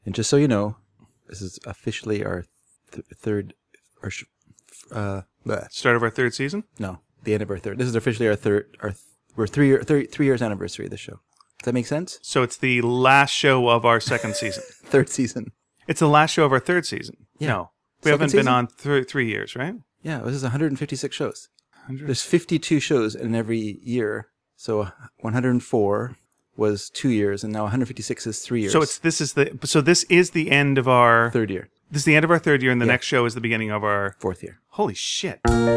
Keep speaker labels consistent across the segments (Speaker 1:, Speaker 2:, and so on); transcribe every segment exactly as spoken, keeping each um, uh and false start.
Speaker 1: And just so you know, this is officially our th- third, or sh- uh, bleh.
Speaker 2: Start of our third season?
Speaker 1: No, the end of our third. This is officially our third, our th- we're three, year, three, three years anniversary of this show. Does that make sense?
Speaker 2: So it's the last show of our second season.
Speaker 1: Third season.
Speaker 2: It's the last show of our third season.
Speaker 1: Yeah.
Speaker 2: No. We
Speaker 1: Second
Speaker 2: haven't
Speaker 1: season?
Speaker 2: been on th- three years, right?
Speaker 1: Yeah, this is one hundred fifty-six shows.
Speaker 2: one hundred
Speaker 1: There's fifty-two shows in every year. So one hundred four was two years, and now one hundred fifty-six is three years.
Speaker 2: So it's this is the so this is the end of our
Speaker 1: third year,
Speaker 2: This is the end of our third year, and the
Speaker 1: Yeah.
Speaker 2: next show is the beginning of our
Speaker 1: fourth year.
Speaker 2: Holy shit.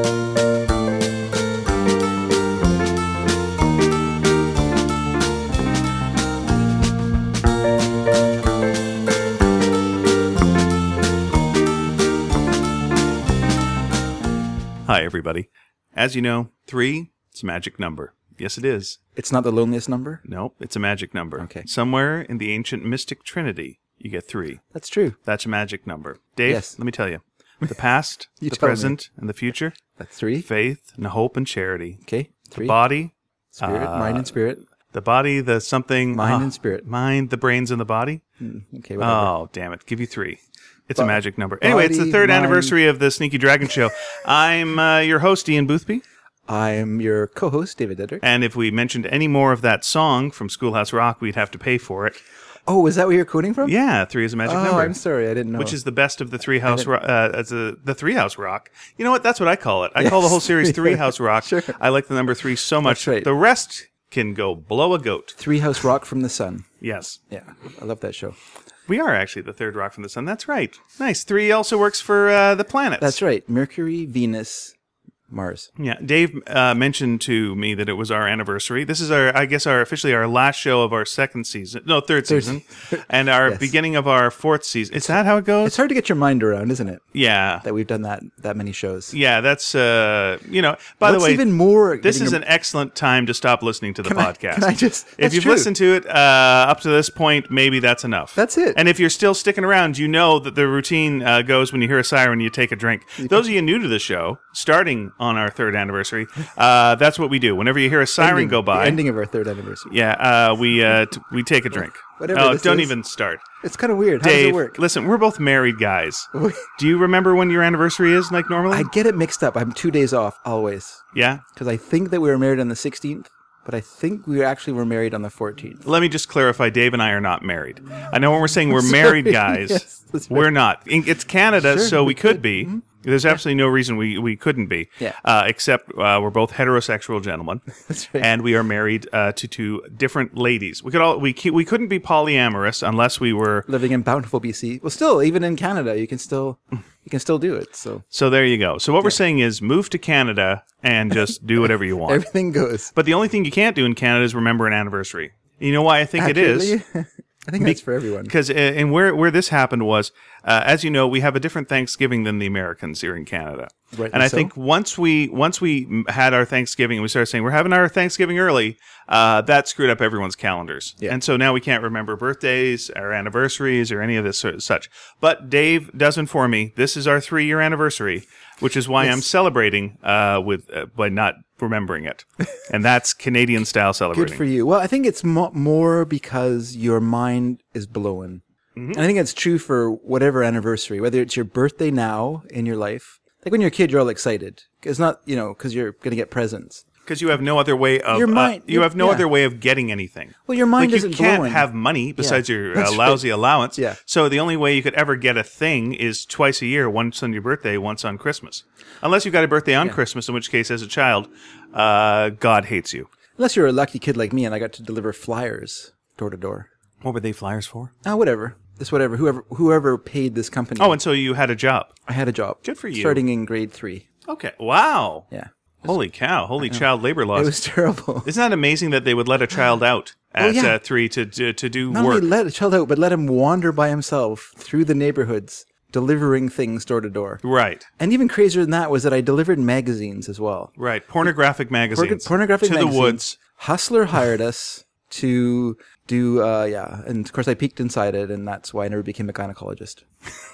Speaker 2: Hi, everybody. As you know, three, it's a magic number. Yes, it is.
Speaker 1: It's not the loneliest number?
Speaker 2: Nope, it's a magic number.
Speaker 1: Okay.
Speaker 2: Somewhere in the ancient mystic trinity, you get three.
Speaker 1: That's true.
Speaker 2: That's a magic number. Dave,
Speaker 1: Yes.
Speaker 2: let me tell you. The past,
Speaker 1: You
Speaker 2: the
Speaker 1: tell me.
Speaker 2: present, and the future,
Speaker 1: That's three.
Speaker 2: faith, and hope, and charity.
Speaker 1: Okay, three.
Speaker 2: Body,
Speaker 1: Spirit,
Speaker 2: uh,
Speaker 1: mind and spirit.
Speaker 2: the body, the something...
Speaker 1: Mind
Speaker 2: ah,
Speaker 1: and spirit.
Speaker 2: Mind, the brains, and the body.
Speaker 1: Okay, whatever.
Speaker 2: Oh, damn it. Give you three. It's a
Speaker 1: Bo-
Speaker 2: magic number. Anyway, it's the
Speaker 1: body,
Speaker 2: third
Speaker 1: mind-
Speaker 2: anniversary of the Sneaky Dragon Show. I'm uh, your host, Ian Boothby.
Speaker 1: I'm your co-host, David Dedrick.
Speaker 2: And if we mentioned any more of that song from Schoolhouse Rock, we'd have to pay for it.
Speaker 1: Oh, is that where you're quoting from?
Speaker 2: Yeah, three is a magic
Speaker 1: Oh,
Speaker 2: number.
Speaker 1: I'm sorry, I didn't know.
Speaker 2: Which is the best of the three house ro- uh, as a, the three house rock. You know what? That's what I call it. I call the whole
Speaker 1: Yes.
Speaker 2: series three house rock.
Speaker 1: Sure.
Speaker 2: I like the number three so much.
Speaker 1: That's right.
Speaker 2: The rest can go blow a goat.
Speaker 1: Three House Rock from the Sun.
Speaker 2: Yes.
Speaker 1: Yeah, I love that show.
Speaker 2: We are actually the third rock from the sun. That's right. Nice. Three also works for uh, the planets.
Speaker 1: That's right. Mercury, Venus, Mars.
Speaker 2: Yeah, Dave uh, mentioned to me that it was our anniversary. This is our, I guess, our officially our last show of our second season, no, third season, and our
Speaker 1: Yes.
Speaker 2: beginning of our fourth season. Is that how it goes?
Speaker 1: It's hard to get your mind around, isn't it?
Speaker 2: Yeah,
Speaker 1: That we've done that that many shows.
Speaker 2: yeah. That's uh, you know. By
Speaker 1: What's
Speaker 2: the way,
Speaker 1: even more
Speaker 2: this
Speaker 1: getting
Speaker 2: is
Speaker 1: your-
Speaker 2: an excellent time to stop listening to the
Speaker 1: Can I-
Speaker 2: podcast.
Speaker 1: can I just-
Speaker 2: if
Speaker 1: that's
Speaker 2: you've
Speaker 1: true.
Speaker 2: listened to it uh, up to this point, maybe that's enough.
Speaker 1: That's it.
Speaker 2: And if you're still sticking around, you know that the routine uh, goes when you hear a siren, you take a drink. Those of you new to the show, starting on our third anniversary, uh, that's what we do. Whenever you hear a siren
Speaker 1: ending,
Speaker 2: go by,
Speaker 1: the ending of our third anniversary.
Speaker 2: yeah, uh, we uh, t- we take a drink.
Speaker 1: Whatever
Speaker 2: Oh,
Speaker 1: this
Speaker 2: don't
Speaker 1: is.
Speaker 2: even start.
Speaker 1: It's kind of weird. How
Speaker 2: Dave,
Speaker 1: does it work?
Speaker 2: listen, we're both married guys. Do you remember when your anniversary is, like normally?
Speaker 1: I get it mixed up. I'm two days off always
Speaker 2: yeah.
Speaker 1: because I think that we were married on the sixteenth, but I think we actually were married on the fourteenth.
Speaker 2: Let me just clarify, Dave and I are not married. I know when we're saying we're married guys,
Speaker 1: Yes, that's right.
Speaker 2: we're not. In- It's Canada,
Speaker 1: Sure,
Speaker 2: so we,
Speaker 1: we
Speaker 2: could
Speaker 1: could.
Speaker 2: be. There's absolutely no reason we, we couldn't be,
Speaker 1: Yeah.
Speaker 2: uh, except uh, we're both heterosexual gentlemen,
Speaker 1: That's right.
Speaker 2: and we are married uh, to two different ladies. We could all we ke- we couldn't be polyamorous unless we were.
Speaker 1: Living in Bountiful, B C. Well, still, even in Canada, you can still you can still do it. So
Speaker 2: So there you go. So what we're saying is move to Canada and just do whatever you want.
Speaker 1: everything goes.
Speaker 2: But the only thing you can't do in Canada is remember an anniversary. You know why I think it is?
Speaker 1: Accurately, I think that's for everyone.
Speaker 2: Because uh, and where where this happened was, uh, as you know, we have a different Thanksgiving than the Americans here in Canada.
Speaker 1: Rightly
Speaker 2: and I
Speaker 1: so.
Speaker 2: think once we once we m- had our Thanksgiving and we started saying we're having our Thanksgiving early, uh, that screwed up everyone's calendars.
Speaker 1: Yeah.
Speaker 2: And so now we can't remember birthdays or anniversaries or any of this sort of such. But Dave does inform me this is our three year anniversary, which is why I'm celebrating uh, with uh, by not remembering it, and that's Canadian style celebrating.
Speaker 1: Good for you. Well, I think it's mo- more because your mind is blown.
Speaker 2: Mm-hmm.
Speaker 1: And I think it's true for whatever anniversary, whether it's your birthday now in your life. Like when you're a kid, you're all excited. It's not, you know, because you're going to get presents.
Speaker 2: Because you have no other way of
Speaker 1: Your mind-
Speaker 2: uh, you have no
Speaker 1: yeah.
Speaker 2: other way of getting anything.
Speaker 1: Well, your mind
Speaker 2: like
Speaker 1: isn't
Speaker 2: you can't
Speaker 1: blowing.
Speaker 2: have money besides your uh,
Speaker 1: that's right.
Speaker 2: lousy allowance.
Speaker 1: Yeah.
Speaker 2: So the only way you could ever get a thing is twice a year, once on your birthday, once on Christmas. Unless you've got a birthday on Christmas, in which case, as a child, uh, God hates you.
Speaker 1: Unless you're a lucky kid like me and I got to deliver flyers door to door.
Speaker 2: What were they flyers for?
Speaker 1: Ah, whatever. This whatever. Whoever whoever paid this company.
Speaker 2: Oh, and so you had a job.
Speaker 1: I had a job.
Speaker 2: Good for you.
Speaker 1: Starting in grade three.
Speaker 2: Okay. Wow.
Speaker 1: Yeah.
Speaker 2: Holy cow. Holy child labor laws.
Speaker 1: It was terrible.
Speaker 2: Isn't that amazing that they would let a child out at
Speaker 1: yeah.
Speaker 2: uh, three to, to, to do
Speaker 1: Not
Speaker 2: work?
Speaker 1: only let a child out, but let him wander by himself through the neighborhoods, delivering things door to door.
Speaker 2: Right.
Speaker 1: And even crazier than that was that I delivered magazines as well.
Speaker 2: Right. Pornographic magazines.
Speaker 1: Pornographic
Speaker 2: to
Speaker 1: magazines.
Speaker 2: the woods.
Speaker 1: Hustler hired us to do, uh, yeah. And of course I peeked inside it, and that's why I never became a gynecologist.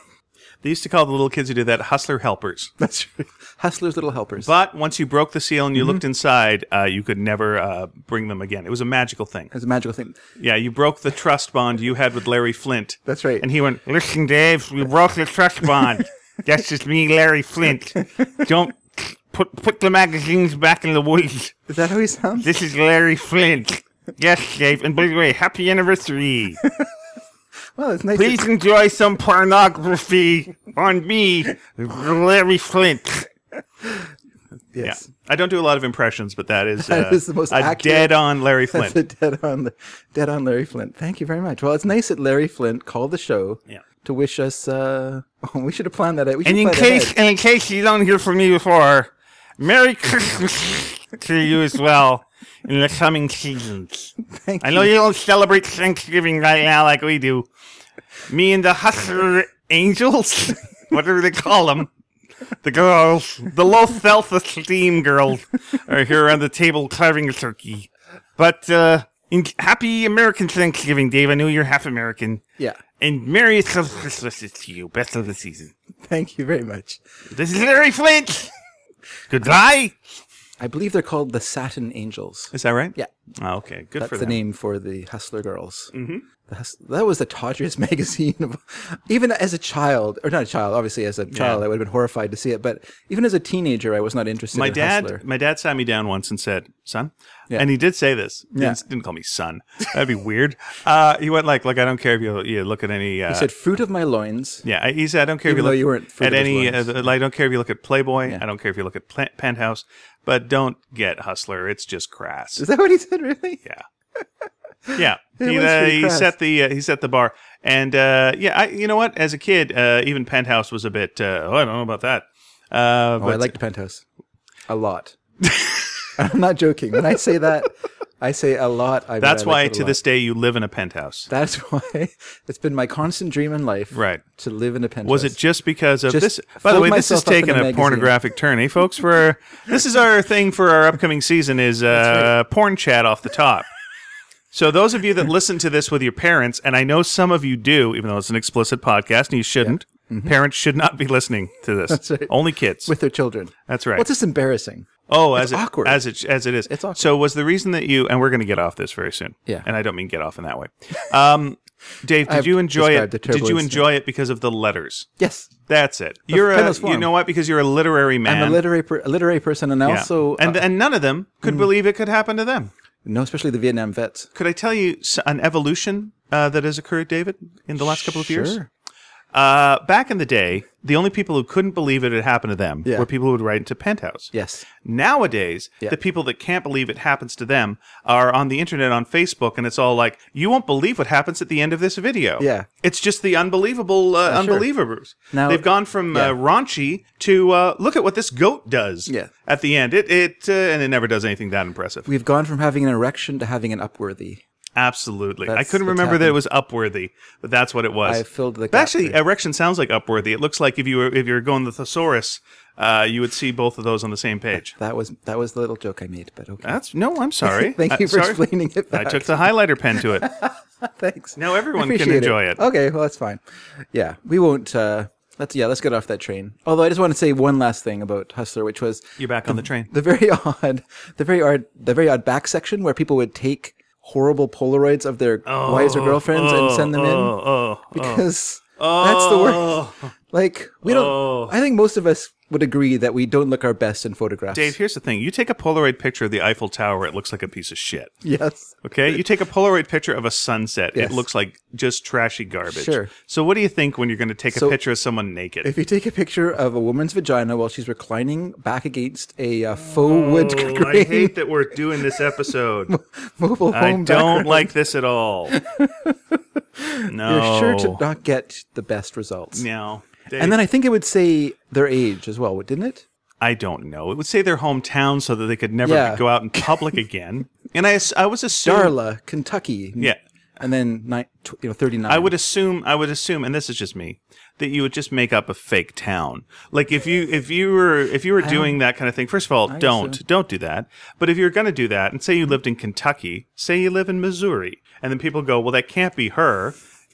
Speaker 2: They used to call the little kids who did that hustler helpers.
Speaker 1: That's right. Hustler's Little Helpers.
Speaker 2: But once you broke the seal and you looked inside, uh, you could never uh, bring them again. It was a magical thing.
Speaker 1: It's a magical thing.
Speaker 2: Yeah, you broke the trust bond you had with Larry Flint.
Speaker 1: That's right.
Speaker 2: And he went, listen, Dave, you broke the trust bond. That's just me, Larry Flint. Don't put put the magazines back in the woods.
Speaker 1: Is that how he sounds?
Speaker 2: This is Larry Flint. Yes, Dave. And by the way, happy anniversary.
Speaker 1: Well, it's nice.
Speaker 2: Please
Speaker 1: to-
Speaker 2: enjoy some pornography on me, Larry Flint.
Speaker 1: yes.
Speaker 2: Yeah. I don't do a lot of impressions, but that is,
Speaker 1: That
Speaker 2: uh,
Speaker 1: is the most
Speaker 2: a
Speaker 1: accurate-
Speaker 2: dead-on Larry
Speaker 1: That's
Speaker 2: Flint.
Speaker 1: a dead on, dead on Larry Flint. Thank you very much. Well, it's nice that Larry Flint called the show
Speaker 2: Yeah.
Speaker 1: to wish us. Uh, oh, we should have planned that out. We should
Speaker 2: And in
Speaker 1: have planned
Speaker 2: case,
Speaker 1: ahead.
Speaker 2: and in case you don't hear from me before, Merry Christmas to you as well in the coming seasons.
Speaker 1: Thank
Speaker 2: I know
Speaker 1: you.
Speaker 2: you don't celebrate Thanksgiving right now like we do. Me and the Hustler Angels, whatever they call them, the girls, the low self-esteem girls, are here around the table carving a turkey. But uh, in, happy American Thanksgiving, Dave. I know you're half American.
Speaker 1: Yeah.
Speaker 2: And Merry Christmas to you. Best of the season.
Speaker 1: Thank you very much.
Speaker 2: This is Larry Flint. Goodbye.
Speaker 1: I believe they're called the Satin Angels.
Speaker 2: Is that right?
Speaker 1: Yeah.
Speaker 2: Oh, okay. Good
Speaker 1: That's
Speaker 2: for
Speaker 1: the
Speaker 2: them.
Speaker 1: name for the Hustler Girls. Mm-hmm. The Hus- that was the tawdriest magazine. Of, even as a child, or not a child, obviously as a child,
Speaker 2: Yeah.
Speaker 1: I would have been horrified to see it. But even as a teenager, I was not interested
Speaker 2: My
Speaker 1: in
Speaker 2: dad,
Speaker 1: Hustler.
Speaker 2: my dad sat me down once and said, "Son,"
Speaker 1: Yeah.
Speaker 2: and he did say this. He
Speaker 1: Yeah.
Speaker 2: didn't, didn't call me son. That'd be weird. Uh, he went like, "Like I don't care if you, you look at any." Uh,
Speaker 1: He said, "Fruit of my loins."
Speaker 2: yeah, I- he said, "I don't care
Speaker 1: Even
Speaker 2: if
Speaker 1: though
Speaker 2: you
Speaker 1: you
Speaker 2: look
Speaker 1: weren't fruit
Speaker 2: at
Speaker 1: of his
Speaker 2: any.
Speaker 1: loins.
Speaker 2: Uh, like, I don't care if you look at Playboy.
Speaker 1: Yeah.
Speaker 2: I don't care if you look at Pla- Penthouse, but don't get Hustler. It's just crass."
Speaker 1: Is that what he said? Really?
Speaker 2: Yeah. Yeah,
Speaker 1: It
Speaker 2: he,
Speaker 1: was
Speaker 2: uh,
Speaker 1: pretty
Speaker 2: he
Speaker 1: crass.
Speaker 2: set the uh, he set the bar, and uh, yeah, I, you know what? As a kid, uh, even Penthouse was a bit. Uh, oh, I don't know about that. Uh,
Speaker 1: Oh,
Speaker 2: but
Speaker 1: I like the Penthouse a lot. I'm not joking. When I say that, I say a lot. I mean,
Speaker 2: that's
Speaker 1: I
Speaker 2: why
Speaker 1: like it a
Speaker 2: to
Speaker 1: lot.
Speaker 2: this day you live in a penthouse.
Speaker 1: That's why it's been my constant dream in life.
Speaker 2: Right.
Speaker 1: To live in a penthouse.
Speaker 2: Was it just because of
Speaker 1: Just
Speaker 2: this? By the
Speaker 1: fold
Speaker 2: way, this is
Speaker 1: myself up in
Speaker 2: taking
Speaker 1: a
Speaker 2: a,
Speaker 1: magazine.
Speaker 2: pornographic turn, eh, folks? For this is our thing for our upcoming season is uh, porn chat off the top. So those of you that listen to this with your parents, and I know some of you do, even though it's an explicit podcast, and you shouldn't. Parents should not be listening to this.
Speaker 1: Mm-hmm. That's right.
Speaker 2: Only kids.
Speaker 1: with their children?
Speaker 2: That's right.
Speaker 1: What's this embarrassing?
Speaker 2: Oh,
Speaker 1: It's
Speaker 2: as it,
Speaker 1: awkward.
Speaker 2: as it as it is.
Speaker 1: It's awkward.
Speaker 2: So was the reason that you and we're going to get off this very soon.
Speaker 1: Yeah.
Speaker 2: And I don't mean get off in that way. Um, Dave, did
Speaker 1: I've
Speaker 2: you enjoy it?
Speaker 1: described the
Speaker 2: Did you
Speaker 1: turbulence.
Speaker 2: enjoy it because of the letters?
Speaker 1: Yes,
Speaker 2: That's it. You're a,
Speaker 1: Penthouse
Speaker 2: you
Speaker 1: Forum.
Speaker 2: know what? Because you're a literary man.
Speaker 1: I'm a literary per- a literary person, and I
Speaker 2: Yeah.
Speaker 1: also
Speaker 2: and
Speaker 1: uh,
Speaker 2: and none of them could believe it could happen to them.
Speaker 1: no, especially the Vietnam vets.
Speaker 2: Could I tell you s- an evolution uh, that has occurred, David, in the last couple of years?
Speaker 1: Sure.
Speaker 2: Uh, back in the day, the only people who couldn't believe it had happened to them
Speaker 1: Yeah.
Speaker 2: were people who would write into Penthouse.
Speaker 1: Yes.
Speaker 2: Nowadays,
Speaker 1: Yeah.
Speaker 2: the people that can't believe it happens to them are on the internet on Facebook, and it's all like, you won't believe what happens at the end of this video.
Speaker 1: Yeah.
Speaker 2: It's just the unbelievable uh,
Speaker 1: sure.
Speaker 2: unbelievers.
Speaker 1: Now-
Speaker 2: They've gone from
Speaker 1: yeah.
Speaker 2: uh, raunchy to uh, look at what this goat does
Speaker 1: Yeah.
Speaker 2: at the end. It, it uh, And it never does anything that impressive.
Speaker 1: We've gone from having an erection to having an upworthy.
Speaker 2: Absolutely. I
Speaker 1: That's
Speaker 2: couldn't
Speaker 1: what's
Speaker 2: remember that it
Speaker 1: happened.
Speaker 2: was Upworthy, but that's what it was.
Speaker 1: I filled the
Speaker 2: But
Speaker 1: gap
Speaker 2: actually,
Speaker 1: for-
Speaker 2: erection sounds like Upworthy. It looks like if you were if you were going the thesaurus, uh, you would see both of those on the same page.
Speaker 1: That was that was the little joke I made, but okay.
Speaker 2: That's no, I'm sorry.
Speaker 1: Thank
Speaker 2: Uh,
Speaker 1: you for
Speaker 2: sorry.
Speaker 1: explaining it
Speaker 2: I
Speaker 1: back.
Speaker 2: took the highlighter pen to it.
Speaker 1: Thanks.
Speaker 2: Now everyone can
Speaker 1: Appreciate
Speaker 2: enjoy it.
Speaker 1: Okay, well that's fine. Yeah, we won't. Uh, let's yeah, let's get off that train. Although I just want to say one last thing about Hustler, which was
Speaker 2: You're back on the train.
Speaker 1: the very odd, the very odd, the very odd back section where people would take horrible Polaroids of their wives or girlfriends and send them in
Speaker 2: Oh, oh,
Speaker 1: because that's the worst.
Speaker 2: oh.
Speaker 1: Like we don't.
Speaker 2: Oh.
Speaker 1: I think most of us would agree that we don't look our best in photographs.
Speaker 2: Dave, here's the thing. You take a Polaroid picture of the Eiffel Tower, it looks like a piece of shit.
Speaker 1: Yes.
Speaker 2: Okay? You take a Polaroid picture of a sunset,
Speaker 1: Yes.
Speaker 2: it looks like just trashy garbage.
Speaker 1: Sure.
Speaker 2: So what do you think when you're going to take a
Speaker 1: So-
Speaker 2: picture of someone naked?
Speaker 1: If you take a picture of a woman's vagina while she's reclining back against a uh, faux wood
Speaker 2: Oh, I
Speaker 1: grain
Speaker 2: hate that we're doing this episode.
Speaker 1: mobile
Speaker 2: I
Speaker 1: home,
Speaker 2: don't
Speaker 1: background,
Speaker 2: like this at all. No.
Speaker 1: you're sure to not get the best results.
Speaker 2: No. Dave,
Speaker 1: And then I think it would say their age as well, didn't it?
Speaker 2: I don't know. It would say their hometown so that they could never
Speaker 1: Yeah.
Speaker 2: go out in public again. And I, ass- I was assuming.
Speaker 1: Darla, Kentucky.
Speaker 2: Yeah.
Speaker 1: And then ni- tw- you know thirty-nine.
Speaker 2: I would assume. I would assume, and this is just me, that you would just make up a fake town. Like if you if you were if you were doing that kind of thing. First of all, don't
Speaker 1: assume.
Speaker 2: don't do that. But if you're going to do that, and say you lived in Kentucky, say you live in Missouri, and then people go, well, that can't be her.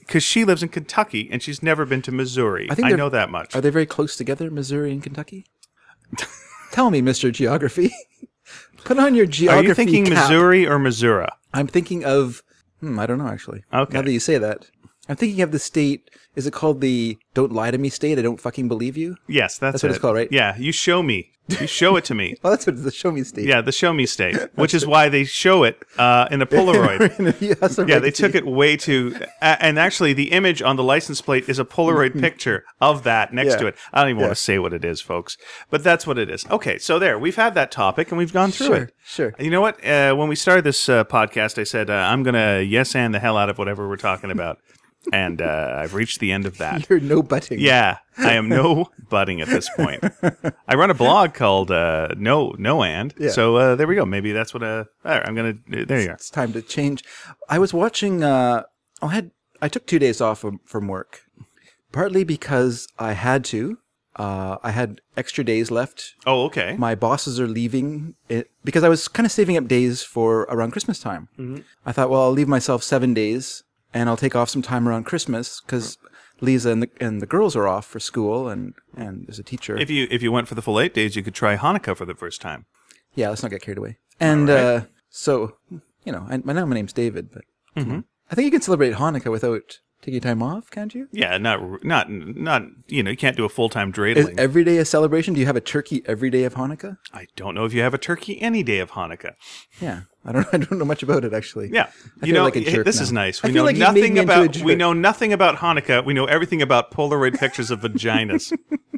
Speaker 2: because she lives in Kentucky and she's never been to Missouri. I,
Speaker 1: think
Speaker 2: I
Speaker 1: they're-
Speaker 2: know that much.
Speaker 1: Are they very close together, Missouri and Kentucky? Tell me, Mister Geography. Put on your
Speaker 2: Are
Speaker 1: geography
Speaker 2: you thinking
Speaker 1: cap.
Speaker 2: Missouri or Missouri?
Speaker 1: I'm thinking of, hmm, I don't know actually.
Speaker 2: Okay.
Speaker 1: Now that you say that. I'm thinking of the state, is it called the don't lie to me state? I don't fucking believe you?
Speaker 2: Yes, that's,
Speaker 1: That's what
Speaker 2: it.
Speaker 1: it's called, right?
Speaker 2: Yeah, you show me. You show it to me.
Speaker 1: Well, that's what it's the show me state.
Speaker 2: Yeah, the show me state, which is why they show it uh, in a Polaroid.
Speaker 1: Yes,
Speaker 2: Yeah, they took it way too, uh, and actually, the image on the license plate is a Polaroid picture of that next
Speaker 1: Yeah.
Speaker 2: to it. I don't even
Speaker 1: Yeah.
Speaker 2: want to say what it is, folks, but that's what it is. Okay, so there, we've had that topic and we've gone through
Speaker 1: Sure,
Speaker 2: it.
Speaker 1: sure.
Speaker 2: You know what? Uh, when we started this uh, podcast, I said uh, I'm gonna yes and the hell out of whatever we're talking about, and uh, I've reached the end of that.
Speaker 1: You're no butting.
Speaker 2: Yeah, I am no budding at this point. I run a blog called uh, No No And.
Speaker 1: Yeah.
Speaker 2: So uh, there we go. Maybe that's what uh, all right, I'm gonna. There you are.
Speaker 1: It's time to change. I was watching, uh, I had, I took two days off from, from work, partly because I had to. Uh, I had extra days left.
Speaker 2: Oh, okay.
Speaker 1: My bosses are leaving it because I was kind of saving up days for around Christmas time.
Speaker 2: Mm-hmm.
Speaker 1: I thought, well, I'll leave myself seven days and I'll take off some time around Christmas because Lisa and the and the girls are off for school and and there's a teacher.
Speaker 2: If you if you went for the full eight days, you could try Hanukkah for the first time.
Speaker 1: Yeah, let's not get carried away. And
Speaker 2: right.
Speaker 1: uh, so, you know, I, I know my name's David, but
Speaker 2: Mm-hmm.
Speaker 1: I think you can celebrate Hanukkah without taking time off, can't you?
Speaker 2: Yeah, not not not. You know, you can't do a full time
Speaker 1: Is
Speaker 2: dreidling.
Speaker 1: every day a celebration? Do you have a turkey every day of Hanukkah?
Speaker 2: I don't know if you have a turkey any day of Hanukkah.
Speaker 1: Yeah, I don't. I don't know much about it actually.
Speaker 2: Yeah,
Speaker 1: I
Speaker 2: you
Speaker 1: feel
Speaker 2: know,
Speaker 1: like a
Speaker 2: hey,
Speaker 1: jerk
Speaker 2: this
Speaker 1: now.
Speaker 2: is nice.
Speaker 1: I
Speaker 2: We
Speaker 1: feel
Speaker 2: know
Speaker 1: like you made me
Speaker 2: nothing
Speaker 1: into a
Speaker 2: about we
Speaker 1: jerk.
Speaker 2: know nothing about Hanukkah. We know everything about Polaroid pictures of vaginas.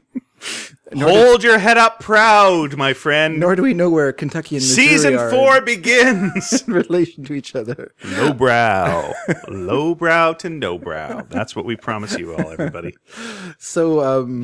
Speaker 2: Hold your head up proud, my friend.
Speaker 1: Nor do we know where Kentucky and Missouri
Speaker 2: Season
Speaker 1: are
Speaker 2: four begins.
Speaker 1: in relation to each other.
Speaker 2: Low brow, low brow to no brow. That's what we promise you all, everybody.
Speaker 1: So, um,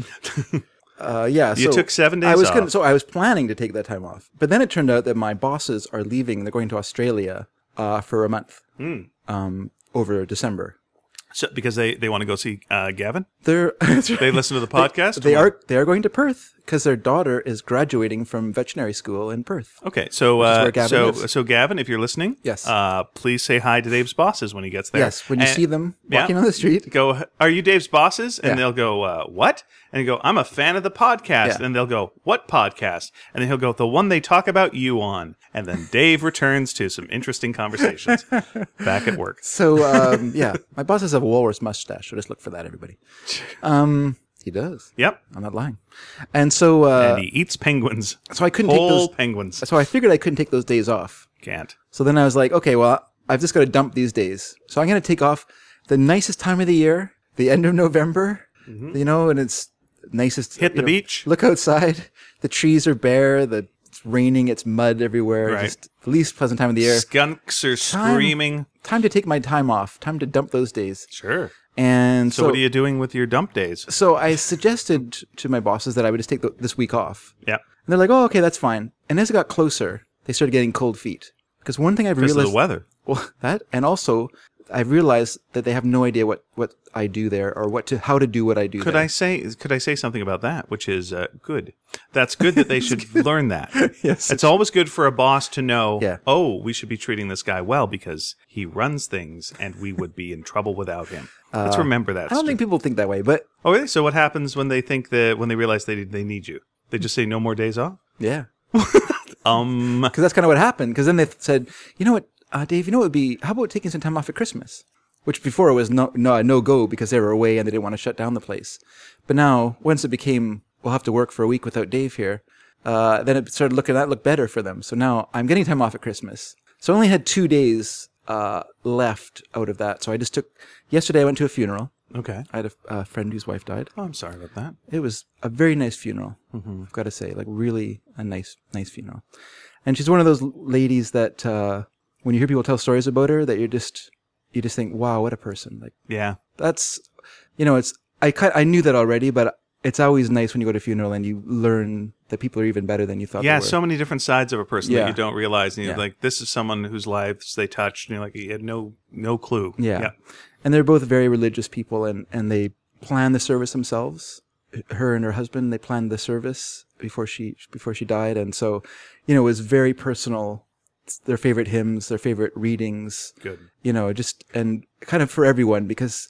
Speaker 1: uh, yeah.
Speaker 2: You
Speaker 1: so
Speaker 2: took seven days
Speaker 1: I was
Speaker 2: off.
Speaker 1: Gonna, so I was planning to take that time off, but then it turned out that my bosses are leaving. They're going to Australia uh, for a month
Speaker 2: Hmm.
Speaker 1: um, over December.
Speaker 2: So, because they, they want to go see uh, Gavin?
Speaker 1: They're
Speaker 2: They listen to the podcast?
Speaker 1: They are they are going to Perth because their daughter is graduating from veterinary school in Perth.
Speaker 2: Okay, so
Speaker 1: is
Speaker 2: uh,
Speaker 1: where Gavin
Speaker 2: so
Speaker 1: lives.
Speaker 2: so Gavin, if you're listening,
Speaker 1: Yes.
Speaker 2: uh, please say hi to Dave's bosses when he gets there.
Speaker 1: Yes, when you
Speaker 2: And-
Speaker 1: see them
Speaker 2: yeah.
Speaker 1: walking on the street.
Speaker 2: Go, are you Dave's bosses? And
Speaker 1: Yeah.
Speaker 2: they'll go, uh, what? And you go, I'm a fan of the podcast.
Speaker 1: Yeah.
Speaker 2: And they'll go, what podcast? And then he'll go, the one they talk about you on. And then Dave returns to some interesting conversations back at work.
Speaker 1: So um, yeah, my boss has a walrus mustache. So just look for that, everybody. Um, he does.
Speaker 2: Yep.
Speaker 1: I'm not lying. And so uh,
Speaker 2: And he eats penguins.
Speaker 1: so I couldn't take
Speaker 2: Whole
Speaker 1: those.
Speaker 2: penguins.
Speaker 1: So I figured I couldn't take those days off.
Speaker 2: Can't.
Speaker 1: So then I was like, okay, well, I've just got to dump these days. So I'm going to take off the nicest time of the year, the end of November, you know, and it's nicest.
Speaker 2: Mm-hmm. Hit
Speaker 1: you
Speaker 2: the
Speaker 1: know,
Speaker 2: beach.
Speaker 1: Look outside. The trees are bare. The, it's raining. It's mud everywhere.
Speaker 2: Right.
Speaker 1: Just the least pleasant time of the year.
Speaker 2: Skunks are
Speaker 1: Time-
Speaker 2: screaming.
Speaker 1: Time to take my time off. Time to dump those days.
Speaker 2: Sure.
Speaker 1: And
Speaker 2: So,
Speaker 1: so,
Speaker 2: what are you doing with your dump days?
Speaker 1: so I suggested to my bosses that I would just take the, this week off.
Speaker 2: Yeah.
Speaker 1: And they're like, oh, okay, that's fine. And as it got closer, they started getting cold feet. Because one thing I've
Speaker 2: Because of
Speaker 1: realized...
Speaker 2: the weather.
Speaker 1: Well, that, and also, I realized that they have no idea what, what I do there or what to how to do what I do
Speaker 2: Could
Speaker 1: there.
Speaker 2: I say could I say something about that, which is uh, good? That's good that they should learn that.
Speaker 1: Yes.
Speaker 2: It's always good for a boss to know,
Speaker 1: Yeah.
Speaker 2: oh, we should be treating this guy well because he runs things and we would be in trouble without him. Let's remember that.
Speaker 1: I don't
Speaker 2: Stu.
Speaker 1: think people think that way, but
Speaker 2: Oh, really? So what happens when they think that when they realize they they need you? They just say no more days off?
Speaker 1: yeah.
Speaker 2: Um
Speaker 1: Because that's kind of what happened. Because then they said, you know what, uh, Dave, you know what would be, how about taking some time off at Christmas? Which before was no, no, no go because they were away and they didn't want to shut down the place. But now, once it became, we'll have to work for a week without Dave here, uh, then it started looking, that looked better for them. So now I'm getting time off at Christmas. So I only had two days uh, left out of that. So I just took, yesterday I went to a funeral.
Speaker 2: Okay.
Speaker 1: I had a, a friend whose wife died.
Speaker 2: Oh, I'm sorry about that.
Speaker 1: It was a very nice funeral. I've got to say, like really a nice, nice funeral. And she's one of those ladies that uh, when you hear people tell stories about her, that you're just, you just think, wow, what a person. Like
Speaker 2: Yeah.
Speaker 1: that's, you know, it's, I ki- I knew that already, but it's always nice when you go to a funeral and you learn that people are even better than you thought
Speaker 2: Yeah,
Speaker 1: they were.
Speaker 2: so many different sides of a person
Speaker 1: Yeah.
Speaker 2: that you don't realize. And you're
Speaker 1: Yeah.
Speaker 2: like, this is someone whose lives they touched, and you're like, you had no no clue.
Speaker 1: Yeah. And they're both very religious people and, and they plan the service themselves. Her and her husband, they planned the service before she before she died. And so, you know, it was very personal. Their favorite hymns, their favorite readings,
Speaker 2: Good.
Speaker 1: you know, just, and kind of for everyone, because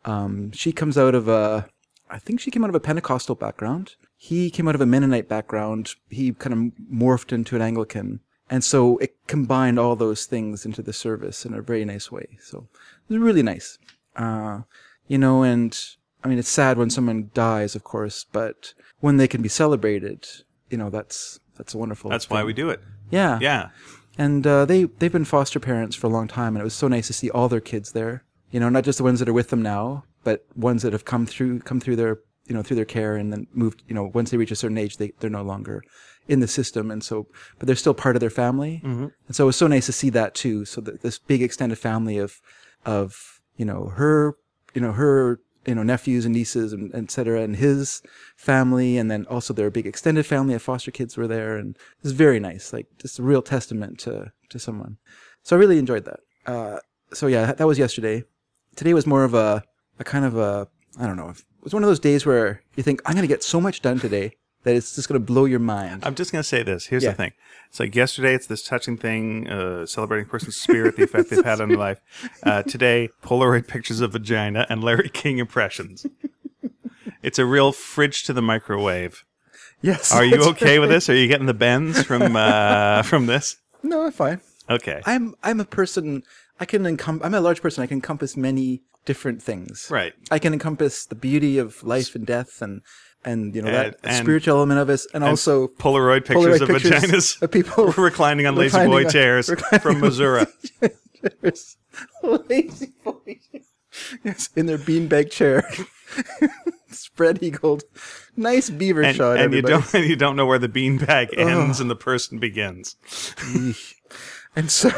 Speaker 1: Um, she comes out of a, I think she came out of a Pentecostal background. He came out of a Mennonite background. He kind of morphed into an Anglican. And so it combined all those things into the service in a very nice way. So it was really nice. Uh, you know, and I mean, it's sad when someone dies, of course, but when they can be celebrated, you know, that's that's a wonderful
Speaker 2: That's
Speaker 1: thing.
Speaker 2: why we do it.
Speaker 1: Yeah.
Speaker 2: Yeah.
Speaker 1: And uh, they, they've been foster parents for a long time, and it was so nice to see all their kids there. You know, not just the ones that are with them now, but ones that have come through come through their, you know, through their care and then moved, you know, once they reach a certain age, they, they're no longer in the system. And so, but they're still part of their family. Mm-hmm. And so it was so nice to see that too. So that this big extended family of, of, you know, her, you know, her, you know, nephews and nieces and et cetera, and his family, and then also their big extended family of foster kids were there, and it was very nice, like just a real testament to to someone. So I really enjoyed that. Uh, so yeah, that was yesterday. Today was more of a a kind of a I don't know. It was one of those days where you think I'm going to get so much done today that it's just going to blow your mind.
Speaker 2: I'm just going to say this. Here's
Speaker 1: Yeah.
Speaker 2: the thing. It's like yesterday, it's this touching thing, uh, celebrating a person's spirit, the effect they've had on their life. Uh, today, Polaroid pictures of vagina and Larry King impressions. It's a real fridge to the microwave.
Speaker 1: Yes.
Speaker 2: Are you
Speaker 1: that's
Speaker 2: okay with
Speaker 1: right.
Speaker 2: this? Are you getting the bends from uh, from this?
Speaker 1: No, I'm fine.
Speaker 2: Okay.
Speaker 1: I'm I'm a person. I can encom- I'm a large person. I can encompass many different things.
Speaker 2: Right.
Speaker 1: I can encompass the beauty of life and death, and and you know that
Speaker 2: And- and-
Speaker 1: spiritual element of it, and, also
Speaker 2: Polaroid pictures
Speaker 1: Polaroid
Speaker 2: of
Speaker 1: pictures
Speaker 2: vaginas
Speaker 1: of people
Speaker 2: reclining on lazy
Speaker 1: reclining
Speaker 2: boy
Speaker 1: on-
Speaker 2: chairs
Speaker 1: reclining
Speaker 2: from
Speaker 1: on
Speaker 2: Missouri.
Speaker 1: chairs. Lazy boy. Yes, in their beanbag chair, spread eagled, nice beaver
Speaker 2: And,
Speaker 1: shot.
Speaker 2: and you
Speaker 1: everybody.
Speaker 2: don't and you don't know where the beanbag ends and the person begins.
Speaker 1: Yeesh. And so,